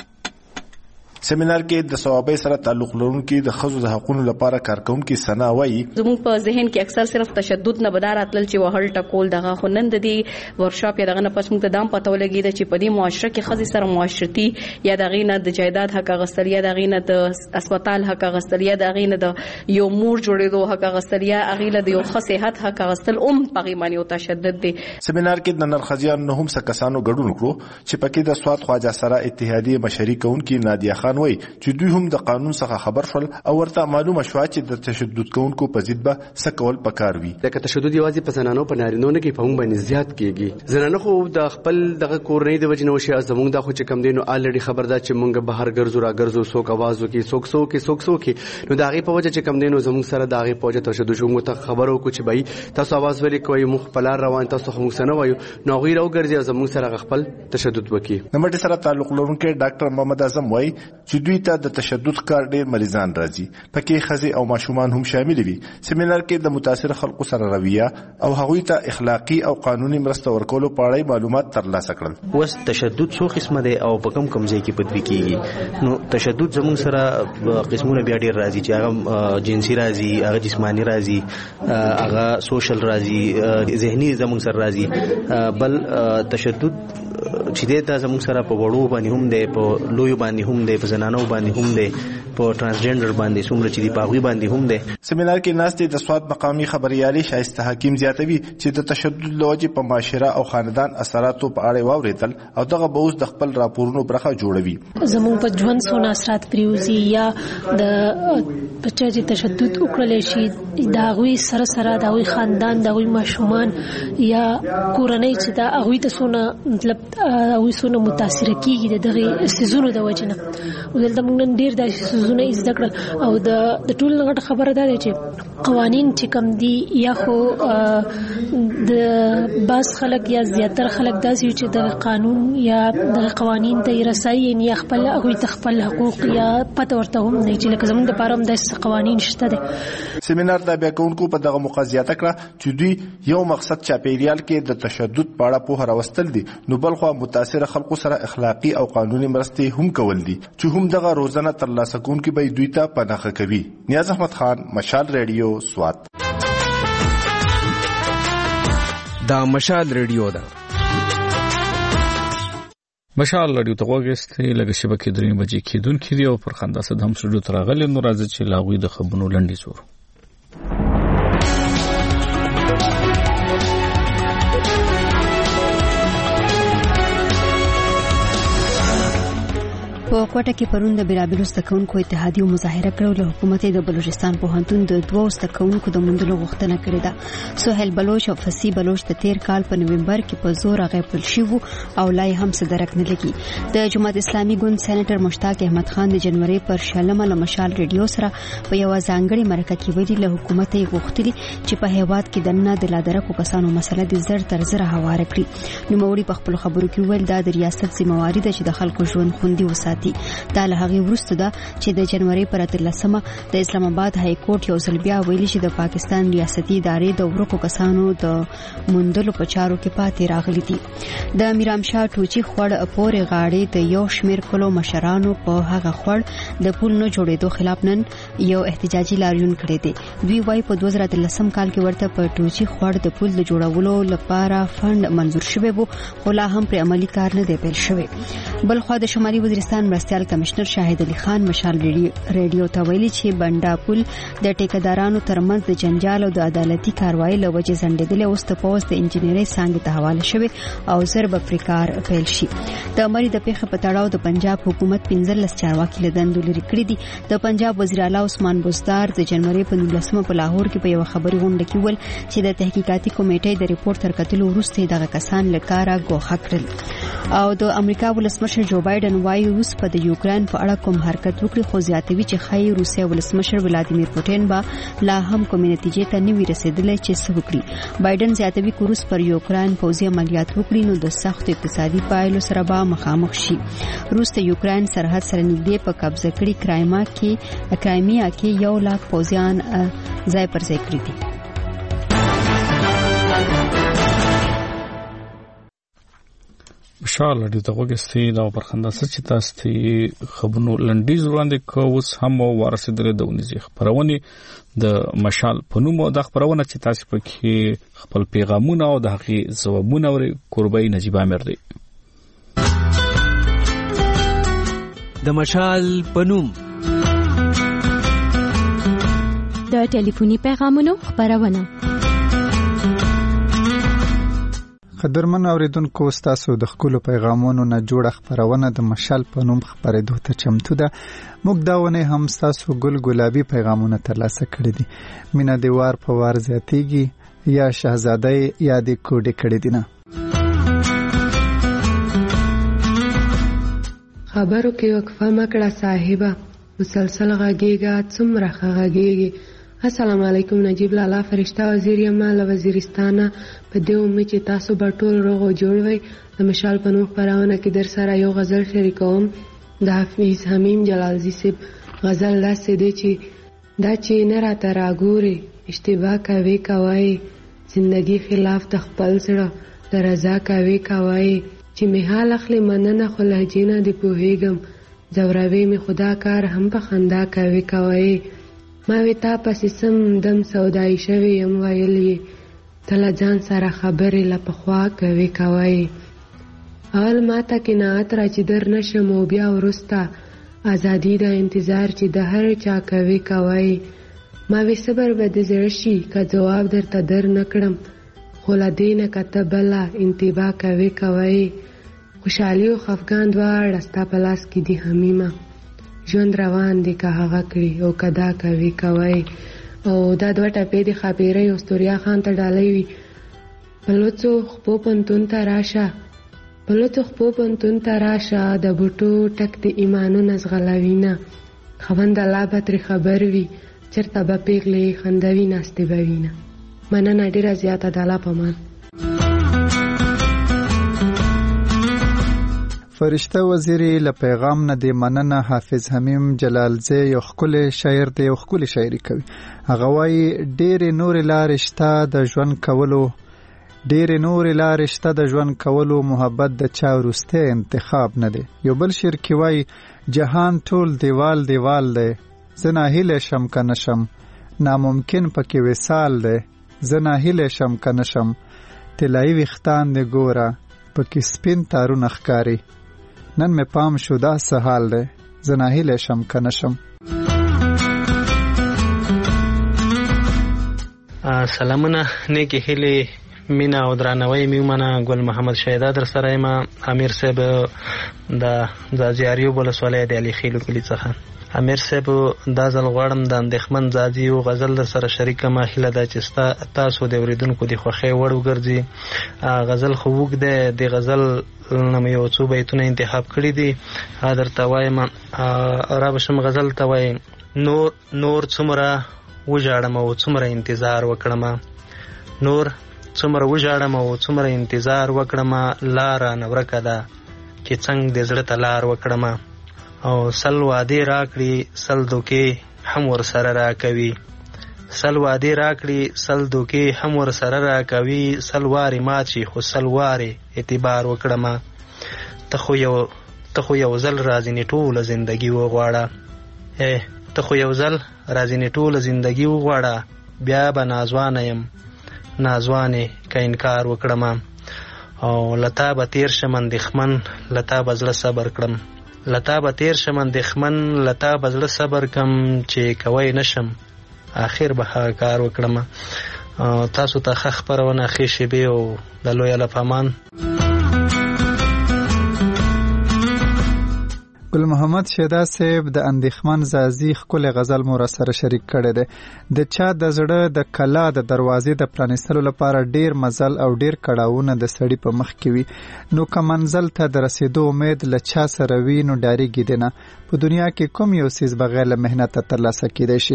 سیمینار کې د ثوابي سره تعلق لرونکي د ښځو د حقوقو لپاره کارکونکي سنا وایي زموږ په ذهن کې اکثر صرف تشدد نه بدار اتل چې وهل ټکول دغه خنن د دې ورکشاپ یا دغه نه پس موږ ته دام پته ولګی چې په دې معاشره کې ښځې سره معاشرتي یا دغه نه د جایداد حق غستل یا دغه نه د هسپتال حق غستل یا دغه نه د یو مور جوړېدو حق غستل یا هغه له د یو صحت حق غستل پغې باندې او تشدد دی. سیمینار کې د نرخزیان نه هم سکسانو ګډون کړو چې پکې د سواد خواجه سره اتحادیه مشري کوونکي نادیه خان وایي چې دوی هم د قانون څخه خبر شول او ورته معلومه شوه چې د تشدد کوونکو په ضد به څه کول پکار وي. لکه تشدد یوازې په زنانو په نارینو نه کې په موږ باندې زیات کیږي. زنانه خو د خپل دغه کورنۍ د وجې نه وشي زموږ د خو چې کم دینو الریډي خبردار چې موږ بهر ګرځو را ګرځو څوک आवाज وکي څوک څوک نو دغه په وجه چې کم دینو زموږ سره دغه په وجه تشدد شو موږ ته خبرو کو چې بای تاسو आवाज ولې کوي مخ په لار روان تاسو خو موږ نه وایو نو غیر او ګرځي زموږ سره خپل تشدد وکي. نمبر سره تعلق لرونکي ډاکټر محمد اعظم وایي چې دوی ته د تشدد کار ډېر مریضان راځي پکې ښځې او ماشومان هم شامل وي. سیمینار کې د متاثر خلکو سره رویه او هغوی ته اخلاقی او قانوني مرسته ورکولو په اړه معلومات ترلاسه کړل. وس تشدد څو قسمه دی او په کوم ځای کې پدوي کیږي. نو تشدد زموږ سره قسمونه بیا ډېر راځي چې هغه جنسي راځي هغه جسمانی راځي هغه سوشل راځي ذهني زموږ سره راځي. بل تشدد چې دا زموږ سره په وړو باندې هم دی په لوی باندې هم دی په زنانو باندې هم دی په ترانسجنډر باندې څومره چې دی پاغوي باندې هم دی. سیمینار کې ناستې د سواد مقامي خبريالي شایسته حکیم زیاتوي چې د تشدد لوجې په معاشره او خاندان اثراتو په اړه واوریدل او دغه به اوس د خپل راپورونو برخه جوړوي. زموږ په ژوند څونه اثرات پریوزي یا د بچا چې تشدد وکړل شي دا غوي سره دا غوي خاندان دا غوي ماشومان یا کورنۍ چې دا غوي ته څونه مطلب غوي څونه متاثر کیږي دغه سيزونو د وجنه ولته موږ نن ډیر د سيزونه زده کړل او د ټول غټ خبره ده چې قوانين چې کم دي یا خو د باس خلک یا زیاتره خلک داسې چې د قانون یا د قوانين ته رسایي یا خپل غوي تخپل حقوق یا پته ورته هم نه چې لکه زمونږ لپاره هم د قوانين شته ده. سیمینار د بیا کوونکو په دغه مقاضیاته کړه چې دوی یو مقصد چاپیریال کې د تشدد په اړه په راوستل دي نو بلخو متاثر خلکو سره اخلاقی او قانوني مرستې هم کول دي چې هم دغه روزانه ترلاسه کوونکي به دوی ته پناهه کوي. نیاز احمد خان مشال ریډیو سوات. دا مشال ریډیو ده مشال رادیو ته وګورئ لکه شبکې 3 بجې کېدونکې دی او پر خندا صد هم سړو ترغلي نو راځي چې لاغوي د خبرونو لنډي زور په کوټه کې پرون د بیلابیلو زدهکوونکو اتحادیو مظاهره کړو له حکومت د بلوچستان پوهنتون د 2 زدهکوونکو د موندلو غوښتنه کړې ده. سهیل بلوچ او فصیح بلوچ د تیر کال په نومبر کې په زور غیبل شوو او لای هم څه درک نه لګي. د جماعت اسلامي ګوند سېنیټر مشتاق احمد خان د جنوري پر شلمه له مشال ریډیو سره په یو ځانګړي مرکه کې ویلي له حکومت یې غوښتلي چې په هیواد کې دنه د لادرکو کسانو مسله د زر تر زر هواره کړي. نو موري په خپل خبرو کې ویل دا د ریاست ذمہواری ده چې د خلکو ژوند خوندي وساتي. دا له هغه وروسته ده چې د جنوري پر 13مه د اسلام آباد های کورټ یو ځل بیا ویلي چې د پاکستان ریاستي ادارې د ورکو کسانو د موندلو په چارو کې پاتې راغلي دي. د میرام شاه ټوچي خړ پورې غاړې د یو شمیر کلو مشرانو په هغه خړ د پول نه جوړېدو خلاف نن یو احتجاجي لاریون کړی دی. دوی وايي په 2013 کال کې ورته په ټوچي خړ د پول د جوړولو لپاره فند منزور شوی وو خو لا هم پر عملی کار نه دی پیل شوی. بل خو د شمالي وزیرستان مرستيال کمشنر شاهد علي خان مشال ریډیو ته ویلي چې بنډا پول د ټیکدارانو ترمنځ د جنجال او د عدالتي کاروایی له وجې ځنډېدل او ست پوز د انجنیري څنګه ته حواله شوی او ضرب افریقار پیل شي. د امری د پیښه په تړاو د پنجاب حکومت 15 چارواکي له دندو لري کړی دي. د پنجاب وزیر اعلی عثمان بزدار د جنوري په 19مه په لاهور کې په یو خبري غونډه کې ول چې د تحقیقاتي کمیټې د ریپورت تر کتلو وروسته دغه کسان لکاره ګوښه کړل. او د امریکا ولسمشر جو بایدن وايي روس په د یوکرين په اړه کوم حرکت وکړي خو زیاتوي چې خای روسیا ولسمشر ولادیمیر پوتین با لا هم کوم نتیجې ته نه ورسېدل چې څه وکړي. بایدن زیاتوي چې روس پر یوکرين پوځي عملیات وکړي نو د سخت اقتصادي پایلو سره به مخامخ شي. روس د یوکرين سرحد سره نږدې په قبضه کړي کرایمیا کې 1 لاک پوځیان ځای پر ځای کړی دي. مشال دې ته وګورئ دا پر خندا چې تاسو ته خبرونو لنډیز وړاندې کووس هم ورسېدل د ونیزي خبرونه د مشال په نوم د خبرونه چې تاسو پکې خپل پیغامونه او د حقیقي ځوابونه ورې قربای نجيب امیر دی. د مشال په نوم د ټلیفوني پیغامونو خبرونه. قدرمن اوریدونکو تاسو د خپل پیغامونو نه جوړه خبرونه د مشال په نوم خبرېدو ته چمتو ده. موږ دا ونه هم تاسو ګل ګلابي پیغامونه ترلاسه کړی دي. مینا دی وار په وار زیاتیږي یا شهزاده یا د کوډې کړی دي نه. خبرو کې وقفه مکړه صاحبہ مسلسل غږیږي څومره غږیږي. السلام علیکم نجیب لالا فرشتہ وزیر یمال وزیرستانه په دې امید چې تاسو به ټول روغ او جوړ وئ. د مشال په نوم خبرونه کې در سره یو غزل شریکوم. د حافظ حمیم جلالزی صاحب غزل داسې دی چې نه راته راګوري اشتباه کوي زندگی خلاف د خپل سره د رضا کوي چې می حال اخلي مننه خو لهجې نه دی پوهېږم زوروي می خدا کار هم په خندا کوي. ما وی تا پسې سم دم سودای شوی یم ویلی تله ځان سره خبرې لپخوا کوي. اول ما ته قناعت را چې در نشم او بیا وروسته ازادي د انتظار چې د هر چا کوي. ما وی صبر به د زړه شي که جواب درته در نکړم خو له دې نه که ته بله انتباه کوي. خوشحالي او خفګان دواړه ستا په لاس کې دي حمیمه. ژوند روان دی که هغه کړي او کدا کوي. او دا دوه ټپې د خبرې او استوریا خان ته ډالۍ وي. پلوڅو خپو پنتون ته راشه د بوټو ټک د ایمانونو زغلوینه خوند الله به تر خبر وي چرته به پیغلې خندوي ناستې بوینه. مننه ډیره زیاته د الله په مان. فرشته وزیری له پیغام نه دی مننه. حافظ حمیم جلالزی یو خپل شاعر دی او خپل شاعري کوي. هغه وايي ډېر نور لارې شته د ژوند کولو محبت د چا ورسته انتخاب نه دی. یو بل شعر کې وايي جهان ټول دیوال دی زنا هیله شم کنه شم ناممکن پکې وصال دی زنا هیله شم کنه شم تلای وختان دی ګوره پکې سپین تارونه ښکاری نن مې پام شو دا څه حال دی، زه ناهیلی شم که نه شم. سلامونه، نیکې هیلې، مینه او درناوی مې ومنه. ګل محمد شهیدا در سره یم. امیر صاحب د ځاځي ولسوالۍ د علي خیلو کلي څخه. امیر صاحب دا ځل غواړم د اندېښمن ځاځي یو غزل در سره شریکم. هیله ده چې تاسو د اورېدونکو د خوښۍ وړ وګرځي. غزل خو اوږد دی، د غزل نه مې یو څو بیتونه انتخاب کړي دي، درته وایم. را به شم غزل ته وایم: نور څومره وژاړم او څومره انتظار وکړم، نور څومره وژاړم او څومره انتظار وکړم، لاره نه ورکه ده چې څنګه د زړه ته لار وکړم. او سل وعدې راکړي سل دوکې هم ورسره راکوي، سل وعدې راکړي سل دوکې هم ورسره راکوي، سل وارې مات شي خو سل وارې اعتبار وکړم. ته خو یو ځل راځینې ټوله زندګي وغواړه، ته خو یو ځل راځینې ټوله زندګي وغواړه، بیا به نازوانه یم نازوانې که انکار وکړم. او لتا به تیر شم اندېښمن، لتا به زړه صبر کړم، لتا به تیر شم اندېښمن، لتا به زړه صبر کم، چې کوی نشم آخر به هغه کار وکړم. تاسو ته ښه خپرونه، ښې شیبې او د لوی الله په امان. ګل محمد شهیدا صاحب د اندېښمن ځاځي ښکلی غزل مو راسره شریک کړی دی. د چا د زړه د کلا د دروازې د پرانیستلو لپاره ډیر مزل او ډیر کړاوونه د سړي په مخ کې وي، نو که منزل ته د رسېدو امید له چا سره وي نو ډارېږي دی نه. په دنیا کې کوم یو څیز بغیر له محنته ترلاسه کیدی شي؟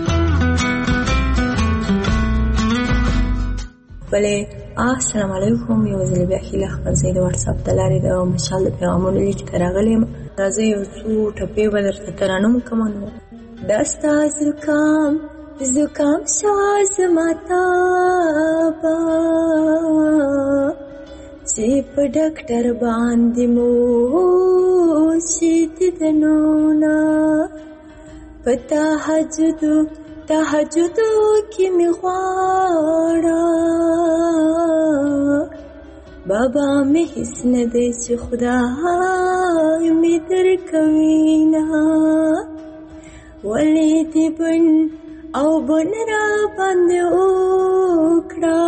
بله السلام علیکم. یو ځل بیا هیله خپرځئ د واتساپ د لارې د مشال د پیغامونو لیک ته راغلی یم. راځئ یو څو ټپې به درته ترانم کومه. نو دا ستا زکام شوه زما تابه، چې په ډاکټر باندې مو شي دنونه، په تهجدو کې مې غواړه، بابا مې هیڅ نه دی چې خدای مې درکوي نه، ولې دې بن او بن را باندې وکړه،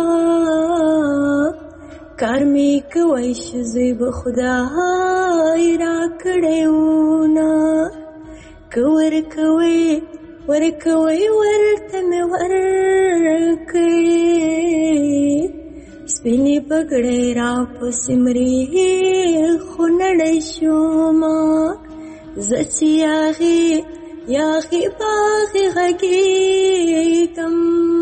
کار مې کوی شي زوی به خدای را کړی وونه، که ورکوي ورته مې ورکړې، سپینې پګړۍ را پسې مري خو نړۍ شومه، زه چې یاغې باغې غږېږم،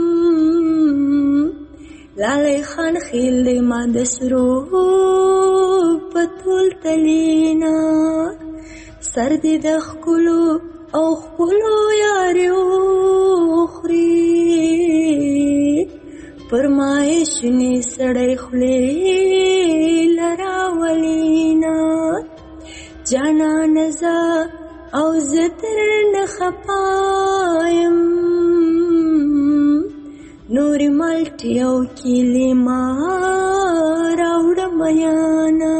لالی خان خیل دی ما د سرو په ټول تلینا، سر دې د ښکلو او خپلو یارې وخوري، فرمایشونې سړی خولې لراولینا، جانانه زه او زه درنه خفا یم، نورې مالټې او کیلې ما راوړه میانه،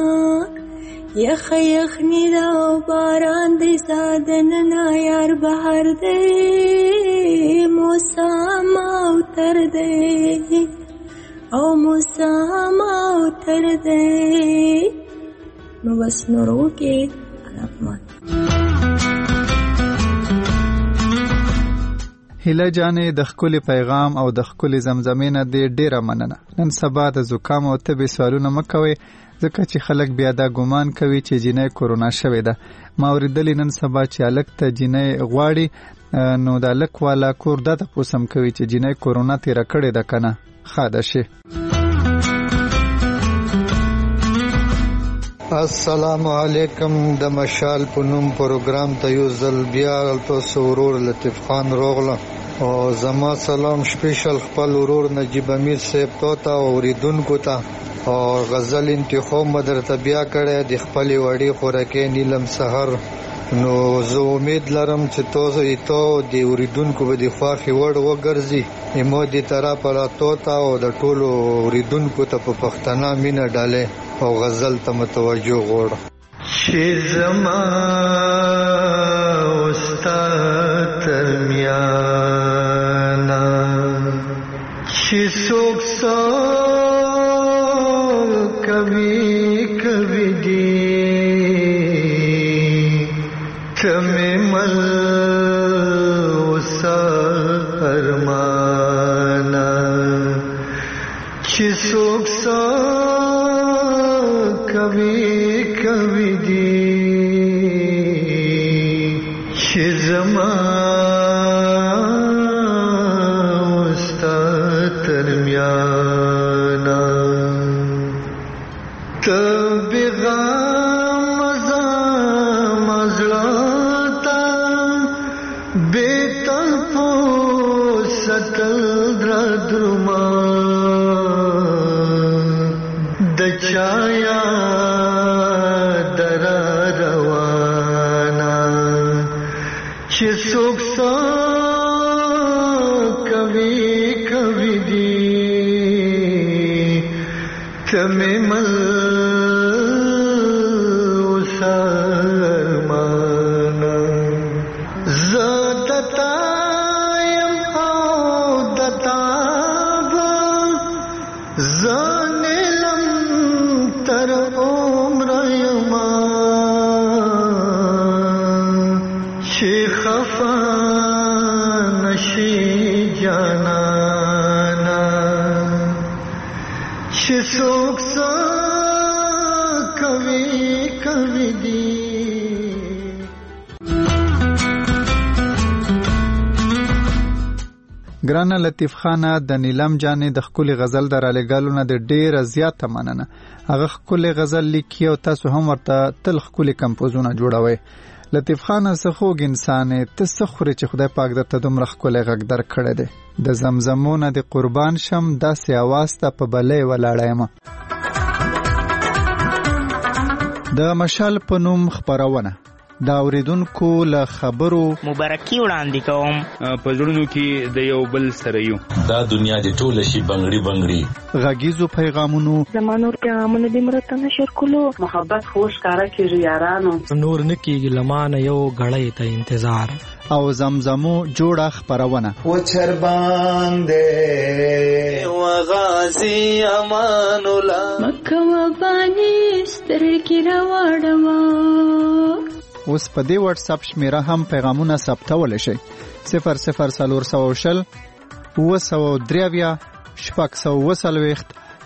یخني ده او باران دی زادننا، یار بهر دی موسم او تر دی او موسم او تر دی. نو بس نورو کې علامات هیله جانې د ښکلي پیغام او د ښکلي زمزمې نه دې ډېره مننه. نن سبا د زکام او تبې سوالونه مه کوئ، ځکه چې خلک بیا دا ګمان کوي چې جینۍ کورونا شوې ده. ما اورېدلې نن سبا چې هلک ته جینۍ غواړي، نو د هلک والا کور دا تپوس هم کوي چې جینۍ کورونا تېره کړې ده که نه. ښه ده شي. السلام علیکم. د مشال په نوم پروګرام ته یو ځل بیا تاسو ورور لطیف خان روغله او زما سلام سپیشل خپل ورور نجیب امیر صاحب ته او اوریدونکو ته، او غزل انتخاب مدرته بیا کړی د خپلې وړې خوراکې نیلم سحر. نو زه امید لرم چې تاسو د اوریدونکو به د خوښې وړ وګرځي. ایمو دې طرفه راتو ته او د ټولو اوریدونکو ته په پښتنه مینه ډالې او غزل ته متوجه غواړم. چې زما استاد ترمیانا چې څوک کبھی کبھی دی تمہیں مل وسا ارمانا چې څوک کبھی کبھی دی چې زما استاد ترمیانا تبغام مزلتا بیتل پو ستل درما دچایا در روانا چې څوک کبھی کبھی دی تمہیں مل سرمانا زدتایم او دتابا زانلم تر عمر یما شی خفا نشی جانانا شی سوک کبھی کبھی دی. ګرانه لطیف خانه د نیلم جانې د خپل غزل در علیګالو نه د ډیره زیاته مننه. هغه خپل غزل لیکي او تاسو هم ورته تل خپل کمپوزونه جوړوي. لطیف خانه سخوګ انسان ته سخوري چې خدای پاک درته دومره خپل غږ در کړی دی. د زمزمونه د قربان شم داسې आवाज ته په بلې ولاړم. د مشال په نوم خبرونه دا اوریدونکو له خبرو مبارکي وړاندې کوم. په ژوندونو کې د یو بل سره یو دا دنیا د ټول شي بنگړي بنگړي غږیزو پیغامونو زمانور پیغامونه د مرته نشر کولو محبت خوش کارا کیږي یارانو نور نکیږي لمانه یو غړې ته انتظار او زمزمو جوړه خبرونه و چربان دے و غازی امان الله مکه و بانی ستر کی راوړما. اوس په دې واتس اپ شمیره هم پیغامونه ثبتول شي 00400 903 490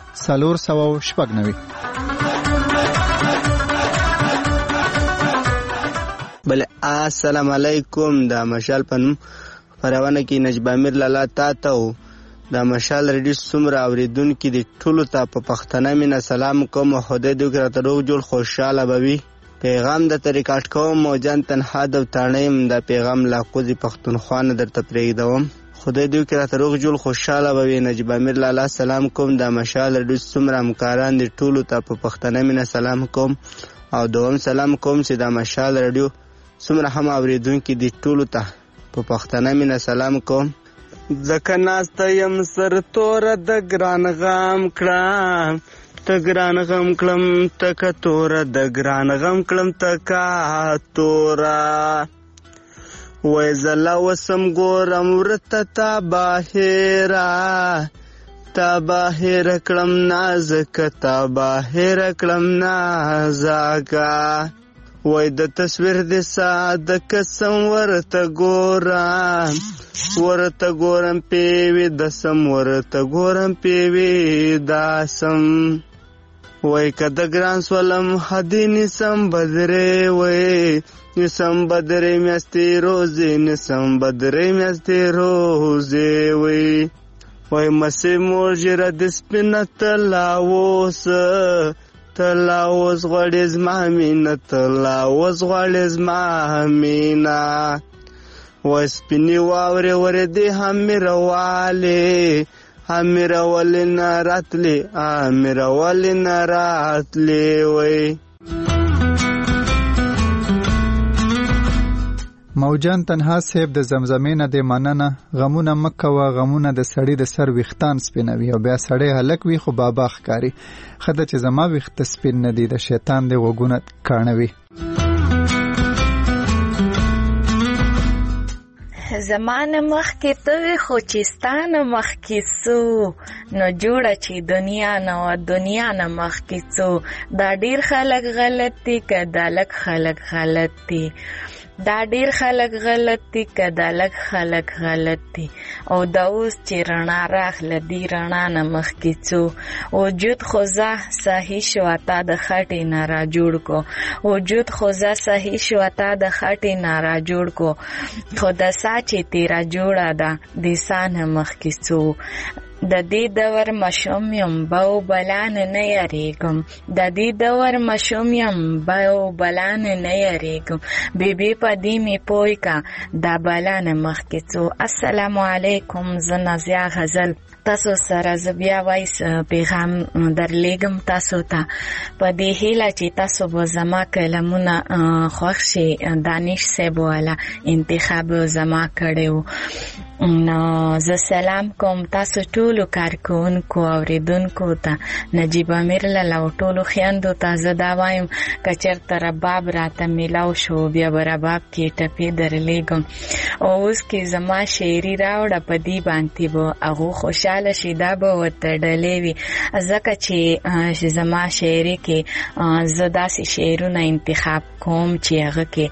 بل السلام علیکم. دا مشال پنوم خبرونه کې نجیب امیر لالا تاسو دا مشال ریډیو سمره اوریدونکو د ټولو ته په پښتنه مینا سلام کوم. خدای دې کړه روغ جوړ خوشاله بوي. پیغام د طریقات کوم موجان تنها د تانیم د پیغام لاقوزی پښتونخوا نه درته پرېږدم. خدای دې کړه روغ جوړ خوشاله بوي. نجیب امیر لالا سلام کوم. دا مشال ریډیو سمره همکاران د ټولو ته په پښتنه مینا سلام کوم او دوم سلام کوم چې دا مشال ریډیو سمره هم اوریدونکو د ټولو ته په پښتنه مینا سلام کوم. ځکه ناسته یم سر تور د ګران غام کړم ته ګران غم کړم تکه تور د ګران غم کړم تکه تورا وای زلا وسم ګورم ورته تا باهرا تا باهر کړم نازک تا باهر کړم نازکا وای د تصویر د ساده قسم ورته ګورم پیوي د سم ورته ګورم پیوي داسم وای کده ګران سولم هدي نسم بدره وای نسم بدره میستي روزي نسم بدره میستي روزي وای مسه موجر د سپنت لاوس تلاوز غړز مامینه تلاوز غړز مامینه وسپنی واوره ور دې همیر ولنا راتلی امیر ولنا راتلی وای. موجان تنها صاحب د زمزمې نه د مننه غمونه مکوه غمونه د سړی د سر ویختان سپینوي او بیا سړی هلک وي خو بابا ښکاري خده چې زما ویخته سپین نه دي د شیطان د غوږونه کاڼوي. زمانه مخکې ته خو چې ستانه مخکې څو نو جوړه چې دنیا نه وه دنیا نه مخکې څو دا ډېر خلک غلط دي که دا لږ خلک غلط دي دا ډېر خلک غلط دي که دا لږ خلک غلط دي او دا اوس چې رڼا راغله دې رڼا نه مخکې څو وجود خو زه صحیح شوه تا د خټې نه را جوړ کو وجود خو زه صحیح شوه تا د خټې نه را جوړ کو خو د سا چې تیره جوړه ده د سا نه مخکې څو د دې دور مشوم یم بو بلان نه یریږم د دې دور مشوم یم بو بلان نه یریږم بیبي په دې مې پوی کا دا بلان مخکې څو. السلام علیکم زه نازیه غزل تاسو سره زه بیا وایس پیغام درلیږم تاسو ته په دې هیله چې تاسو به زما کلمونه خوښ شي. دانش صاحب والا انتخاب زما کړی و نو زه سلام کوم تاسو ټولو کارکوونکو اوریدونکو ته نجیب امیر لاله او ټولو خویندو ته زه دا وایم که چېرته رباب راته میلاو شو بیا به رباب کې ټپې درلیږم او اوس کې زما شاعري راوړه په دې باندې به هغو خوشحاله شي دا به ورته ډلې وي ځکه چې زما شاعري کې زه داسې شعرونه انتخاب کوم چې هغه کې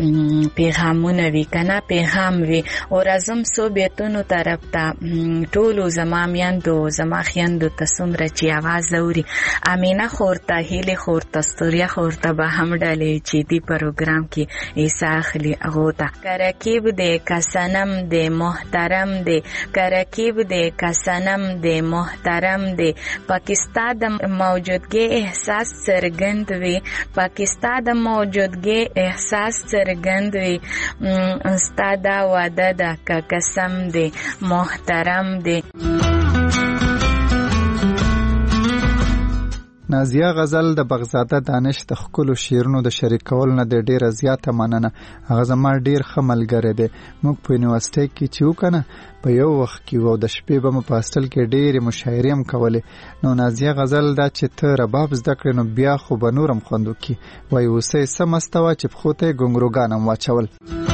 پیغامونه وي که نه پیغام وي او راځم څو بیتونو طرف ته ټولو زما میندو زما خویندو ته څومره چې اواز اوري امینه خور ته هیلې خور ته ستوریا خور ته به هم ډلې چې دې پروګرام کې حصه اخلي هغو ته که رقیب دی که صنم دی محترم دی که رقیب دی که صنم دی محترم دی پاکستان د موجودګۍ احساس څرګند وي پاکستان د موجودګۍ احساس څرګند وي ستا دا وعده ده که قسم دی محترم دی. نازیه غزل د بغزاده دانش د ښکلو شعرونو د شریکولو نه د ډېره زیاته مننه. هغه زما ډېر ښه ملګری دی. موږ په یونیورسټۍ کې چې وکنه په یو وخت کې و د شپې به مو په هاسټل کې ډېرې مشاعرې هم کولې. نو نازیه غزل دا چې ته رباب زده کړې نو بیا خو به نور هم خوند وکړي. وایي اوسۍ څه مسته وه چې پښو ته یې ګونګروګان هم واچول.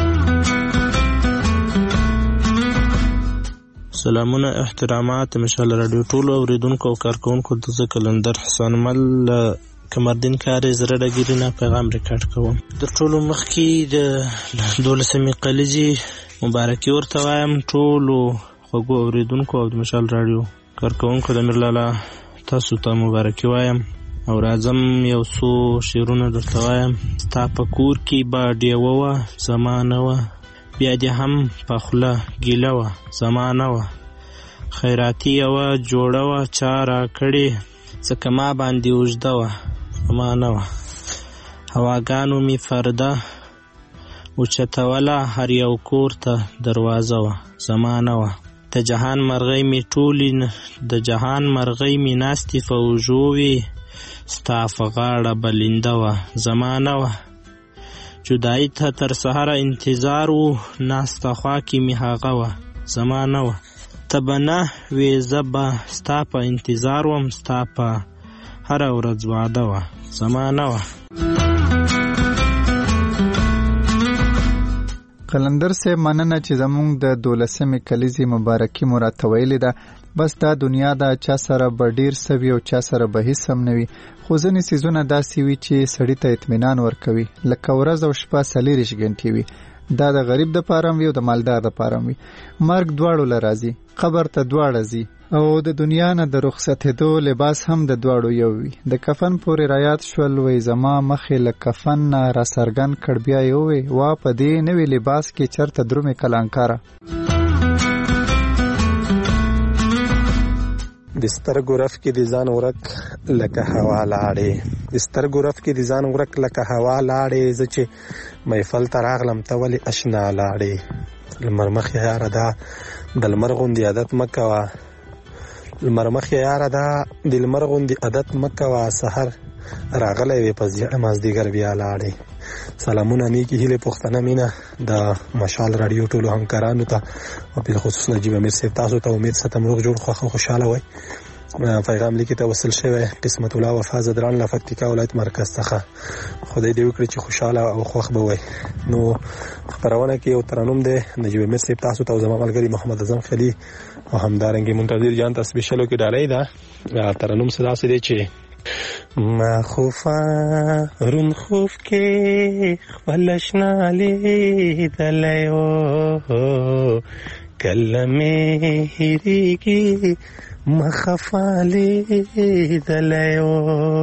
سلامونه احترامات مشال رادیو ټولو اوریدونکو او کارکونکو ته زه کلندر حسن مل کمردین کاري زړه ډګیري نه پیغام ریکارډ کوم. د ټولو مخکې د 12مې کلیزې مبارکي ورته وایم ټولو خوږو اوریدونکو او د مشال رادیو کارکونکو د مرلاله تاسو ته مبارکي وایم او راځم یو څو شعرونه درته وایم. ستا په کور کې به ډیوه وه زمانه وه بیا دې هم په خوله ګیله وه زمانه وه خیراتي یوه جوړه وه چا را کړې ځکه ما باندې اوږده وه زمانه وه هواګانو مې فرده اوچتوله هر یو کور ته دروازه وه زمانه وه د جهان مرغۍ مې ټولې د جهان مرغۍ مې ناستې په اوږو وې ستا په غاړه بلنده وه زمانه وه جدائی ته تر سهاره انتظار وو ناسته خوا کې مې هغه وه زمانه وه ته به نه وې زه به ستا په انتظار وم ستا په هره ورځ واده وه زمانه وه. قلندر صاحب مننه چې زمونږ د 12مې کلیزې مبارکي مو راته ویلې ده. بس دا دنیا ده چا سره به ډېر څه وي او چا سره به هېڅ هم نه وي خو ځینې څیزونه داسې وي چې سړي ته اطمینان ورکوي لکه ورځ او شپه 24 غنټې وي. دا د غریب دپاره هم وي او د مالدار دپاره هم وي. مرګ دواړو له راځي قبر ته دواړه ځي او د دنیا نه د رخصتېدو لباس هم د دواړو یو وي. د کفن پورې رایات شول وی زما مخې له کفن نه را څرګند کړ بیا یې ووی وا په دې نوي لباس کې چېرته درومې کلانکاره. د سترګو رف کې د ځان ورک لکه هوا لاړې د سترګو رف کې د ځان ورک لکه هوا لاړې زه چې محفل ته راغلم ته ولې اشنا لاړې لمر مخې یاره دا د لمر غوندې عادت مه کوه لمر مخې یاره دا د لمر غوندې عادت مه کوه سحر راغلی وې په مازدیګر بیا لاړې سلامونه نیکی هیله پښتنه مینا د مشال رادیو ټولو همکارانو ته او په خصوص نجیب امیر صاحب تاسو ته امید ستم روغ جوړ خوشاله وای. پیغام لیکي ته وصل شوی قسمت الله وفا زدران لفتیکا ولایت مرکز څخه. خدای دې وکړي چې خوشاله او خوښ به وای. نو خبرونه کې یو ترنم دی نجیب امیر صاحب تاسو ته زما ملګری محمد اعظم خلی او همدارنګي منتظر جان ته سپیشلو کې ډالۍ ده. ترنم صدا سي دی چې ما خوفا رون خوف کې خپلشنا لیدلایو کلمه هریږي مخفا لیدلایو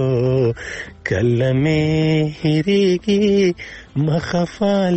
کلمه هریږي مخفا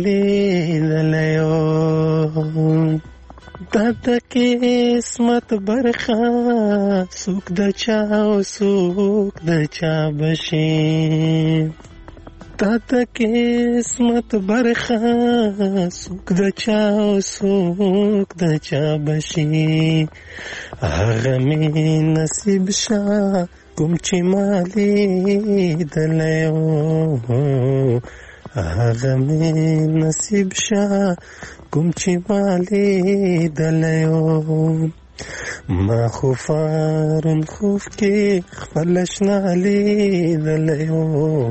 لیدلایو د قسمت برخه سوک د چا او سوک د چا بشي د قسمت برخه سوک د چا او سوک د چا بشي هغه می نصیب شا کوم چې مالی دلیو هغه می نصیب شا کوم چې مالی دلیو ما خوفارن خوف کې خپلشنا لیدلیو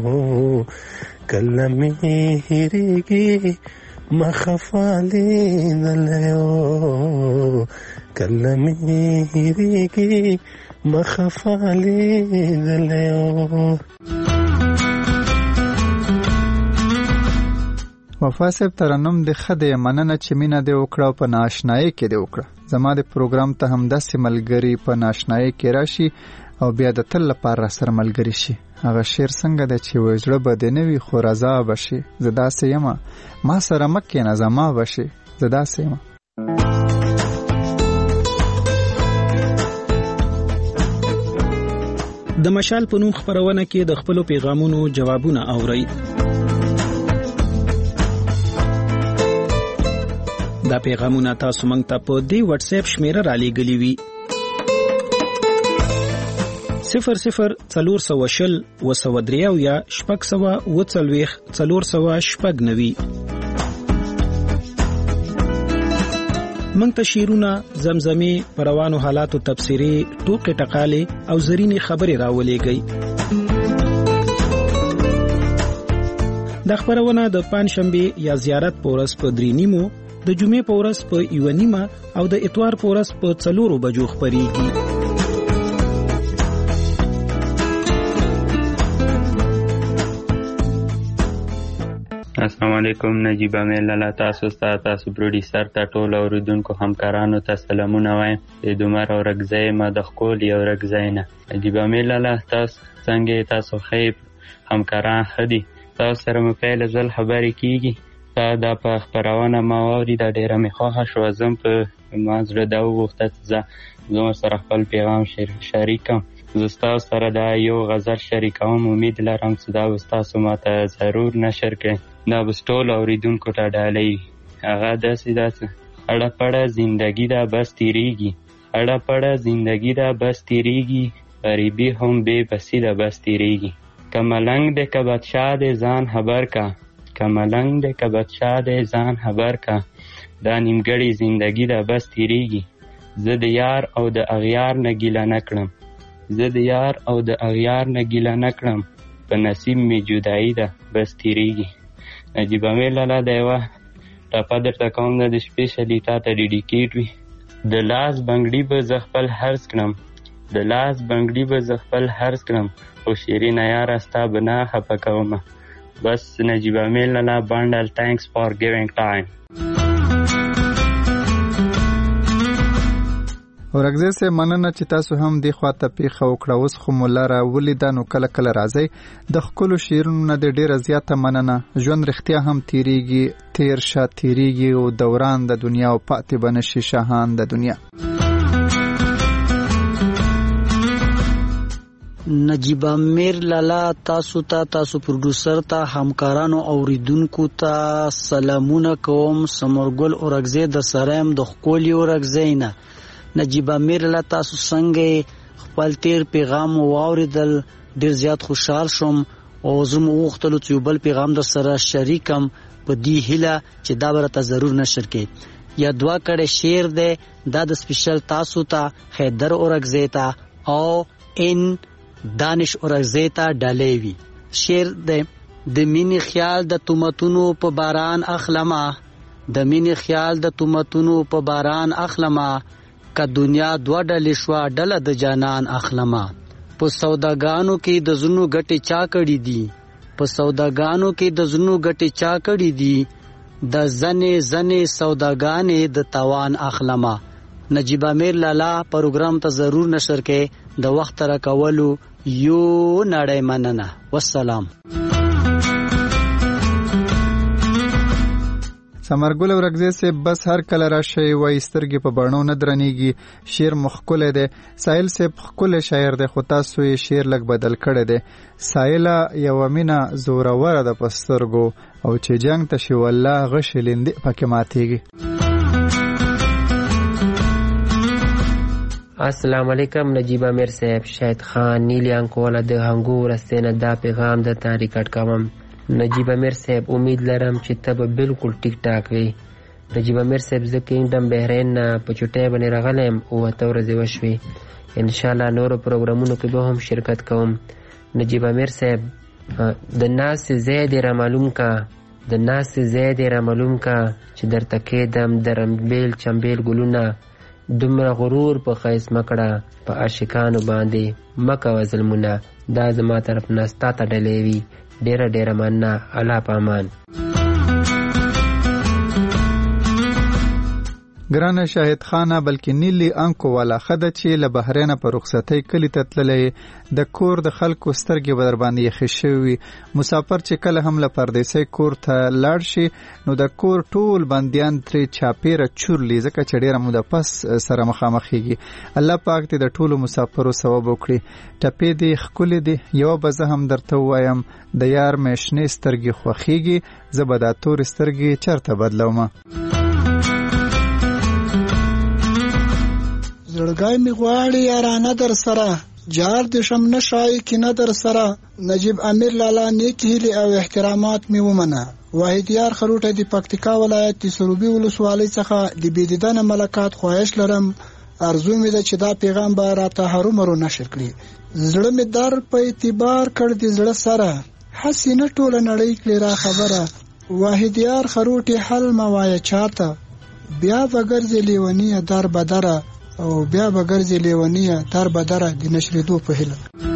کلمه هریږي ما خفا لیدلیو کلمه هریږي ما خفا لیدلیو. وفا صاحب ترنم د خدای مننه چې مینه دې وکړه په ناشنای کې دې وکړه. زما د پروګرام ته هم داسې ملګری په ناشنای کې راشي او بیا د تل لپاره سره ملګری شي. هغه شعر څنګه د چې وزړه بد نه وي خو رضا بشي زدا سیمه ما سره مکه نه زما بشي زدا سیمه. د مشال په نوم خبرونه کې د خپل پیغامونو جوابونه اوري. دا پیغامونه تاسو مونږ ته په دی واتس اپ شمیره را لېږلي وي 0040 وسودریو یا شپږ سوه وڅلوېښت 490. مونږ ته شعرونه، زمزمې، په روانو حالاتو تبصرې، ټوکې ټقالې او زرینې خبرې راولېږئ. دا خبرونه د پنجشنبې یا زیارت په ورځ په 3:30، د جمعې په ورځ په 1:30 او د اتوار په ورځ په 4 بجو خبرېږي. السلام علیکم. نجیب امیر لاله تاسو پروډیوسر ته ټول اوریدونکو همکارانو ته سلامونه وایم. د دومره ورګځي ما د خپل یو ورګځي نه نجیب امیر لاله تاسو څنګه تاسو خیر همکاران خدي تاسو سره مو پیل ځل خبرې کیږي. دا په خبرونه ما وری دا ډیره میخواه شو زم په مازړه دا وختت زه سره خپل پیغام شریکم. زستا سره دا یو غزل شریکوم. امید لرم چې دا تاسو ماته ضرور نشر کړئ. دا بس ټول اوریدونکو ته ډالۍ. هغه داسې اړه پړه زندگی دا بس تیریږي. اړه پړه زندگی دا بس تیریږي. غریبی هم بے بسی دا بس تیریږي. کملنګ د کبادشاه د ځان خبر کا کملنګ د کبادشاه د ځان خبر کا دا نیمګړی زندگی دا بس تیریږي. زه د یار او د اغیار نه ګیله نه کړم. زه د یار او د اغیار نه ګیله نه کړم. په نصیب می جدایي ده بس تیریږي. نجیب امیر لاله د یوه ټپه درته کوم د سپیشلي تا ته ډیډیکیټ وي. د لاس بنګړي به زه خپل هرڅ کړم. د لاس بنګړي به زه خپل هرڅ کړم. خو شیرینه یاره ستا به نه خفه کومه. بس نجیب امیر لاله بانډل. تhanks for giving time. ورګزه سه مننه چې تاسو هم دی خواته پیښه وکړه. اوس خو مولاره ولیدا نو کله کله راځي د خپل شیرونو د ډیره زیاته مننه. ژوند رښتیا هم تیریږي، تیر شا تیریږي او دوران د دنیا او پاتې بنشي شاهان د دنیا. نجیب امیر لاله تاسو پروډوسر ته همکارانو اوریدونکو ته سلامونه کوم. سمرګل اورګزه د سرایم د خولي اورګزه نه. نجیب امیر لاله تاسو څنګه خپل تیر پیغام واوریدل ډیر زیات خوشحال شوم. او زه مو وغوښتلو چې یو بل پیغام در سره شریکم په دې هیله چې دا به راته ضرور نشر کړي. یا دوه کړی شعر دی دا د سپیشل تاسو ته حیدر اورکزی ته او ان دانش اورکزی ته ډالۍ وي. شعر دی د مینې خیال د تمتونو په باران اخلمه، د مینې خیال د تمتونو په باران اخلمه، که دنیا دوه ډلې شوه ډله د جانان اخلمه. په سوداګانو کې د زړونو ګټې چا کړي دي، په سوداګانو کې د زړونو ګټې چا کړي دي، د زنې سوداګانې د تاوان اخلمه. نجیب امیر لالا پروګرام ته ضرور نشر کې د وخت را کولو یو نړۍ مننه. والسلام. ثمرګل اورکزی سے بس هر کله راشي وای سترګې په بڼو نه درنیږي. شعر مخکله ده. سایل سے خپل شاعر ده، خو تاسو یې شعر لګ بدل کړی ده. سایلا یو مینا زوروره ده پسترګو او چې جنگ ته شي والله غشلند پکې ماتيږي. السلام علیکم نجیب امیر صاحب، شاهد خان نیلیان کوله د هنګو رستنه دا پیغام د ریکارډ کوم. نجیب امیر صاحب امید لرم چې ته به بالکل ټیک ټاک وي. نجیب امیر صاحب زه کینګډم بحرین نه په چټۍ باندې راغلم او ته ورځې وشوي. ان شاء الله نور پروګرامونو کې به هم شرکت کوم. نجیب امیر صاحب د ناس زید را معلوم کا، د ناس زید را معلوم کا چې درته کېدم درمبیل چمبیل ګلونه، دومره غرور په خیس مکړه په عاشقانو باندې مکوه ظلمونه. دا زما طرف نه ستا ته ډلې وي. ډیره مننه. الله پامان. ګرانه شاهد خانه بلکې نیلی انکو والا خده چې له بحرین په رخصتۍ کلی ته تللې د کور د خلکو سترګې به در باندې خښوي. مسافر چې کله هم له پردیسۍ کور ته لاړ شي نو د کور ټول بندیان ترې چاپیره چورلي ځکه چې ډیره موده پس سره مخامخېږي. الله پاک دې د ټولو مسافرو ثواب وکړي. ټپې دې ښکلې دي. یو به زه هم درته ووایم د یار مې شنې سترګې خوښېږي، زه به دا تورې سترګې چرته بدلومه. زړګی می غواړي یارانه در سره، جار د شم نشای کینه در سره. نجیب امیر لالا نیک هیلې او احترامات می ومنه. واحد یار خروټه د پکتیکا ولایت د سروبي ولسوالۍ څخه د بيدیدنه ملکات خواهش لرم. ارزو می ده چې دا پیغام به راته هرومرو نشر کړي. زړه می در په اعتبار کړ د زړه سره، حسینه ټوله نړۍ کړي را خبره. واحد یار خروټه حل موایه چاته، بیا وګرځي لیونیه در بدره او بیا بغرض لیونیه تر بدره د نشریدو په هله.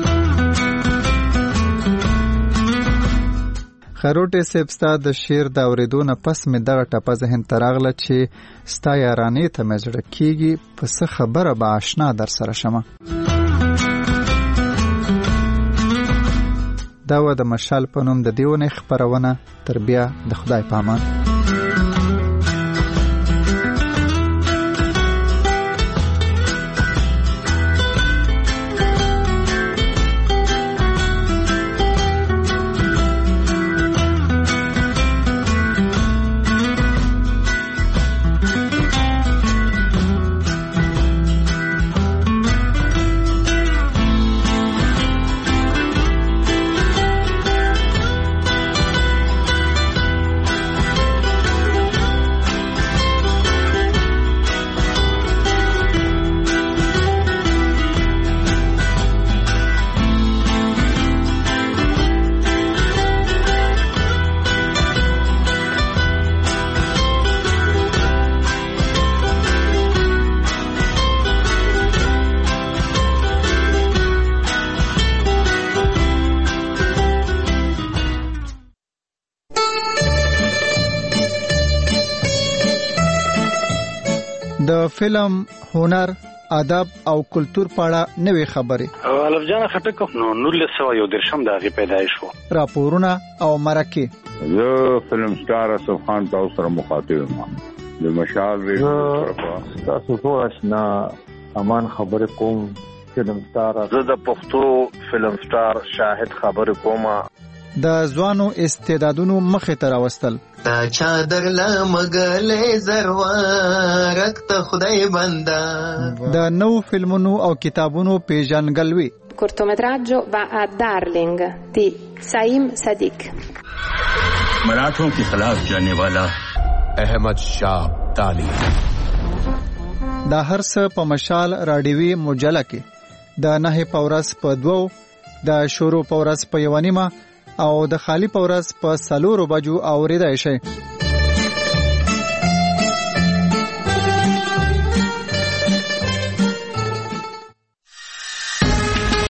خروټه سپستا د شعر د اوریدونه پس مې دغه ټپه ذهن تراغله چې ستا یارانې ته مزړه کیږي، پس خبره به آشنا در سره شمه. دا و د مشال په نوم د دیونه خبرونه. تر بیا د خدای په امان. د فلم، هنر، ادب او کلچر په اړه نوې خبرې. الف جان خټک نو 1913 د هغه پیدایش وو. راپورونه او مرکه. زه فلم سٹار اسف خان تاسو سره مخاطب یم. د مشال ریډیو تاسو ټول آشنا امان خبر کوم. فلم سٹار زه د پښتو فلم سٹار شاهد خبر کوم. د ځوانو استعدادونو مخې ته راوستل. تا چادر لمګلې زروارک ته خدای بندا. د نو فلمونو او کتابونو پیژنګلوي cortometraggio va a Darling di Saim Sadiq. मराठों के खिलाफ जाने वाला अहमद शाह अब्दाली. دا هر څه په مشال راډیوي مجله کې د 9 پورس په 2 د شروع پورس په 1 او د خالی پورس په 4 بجو اوریدای شي.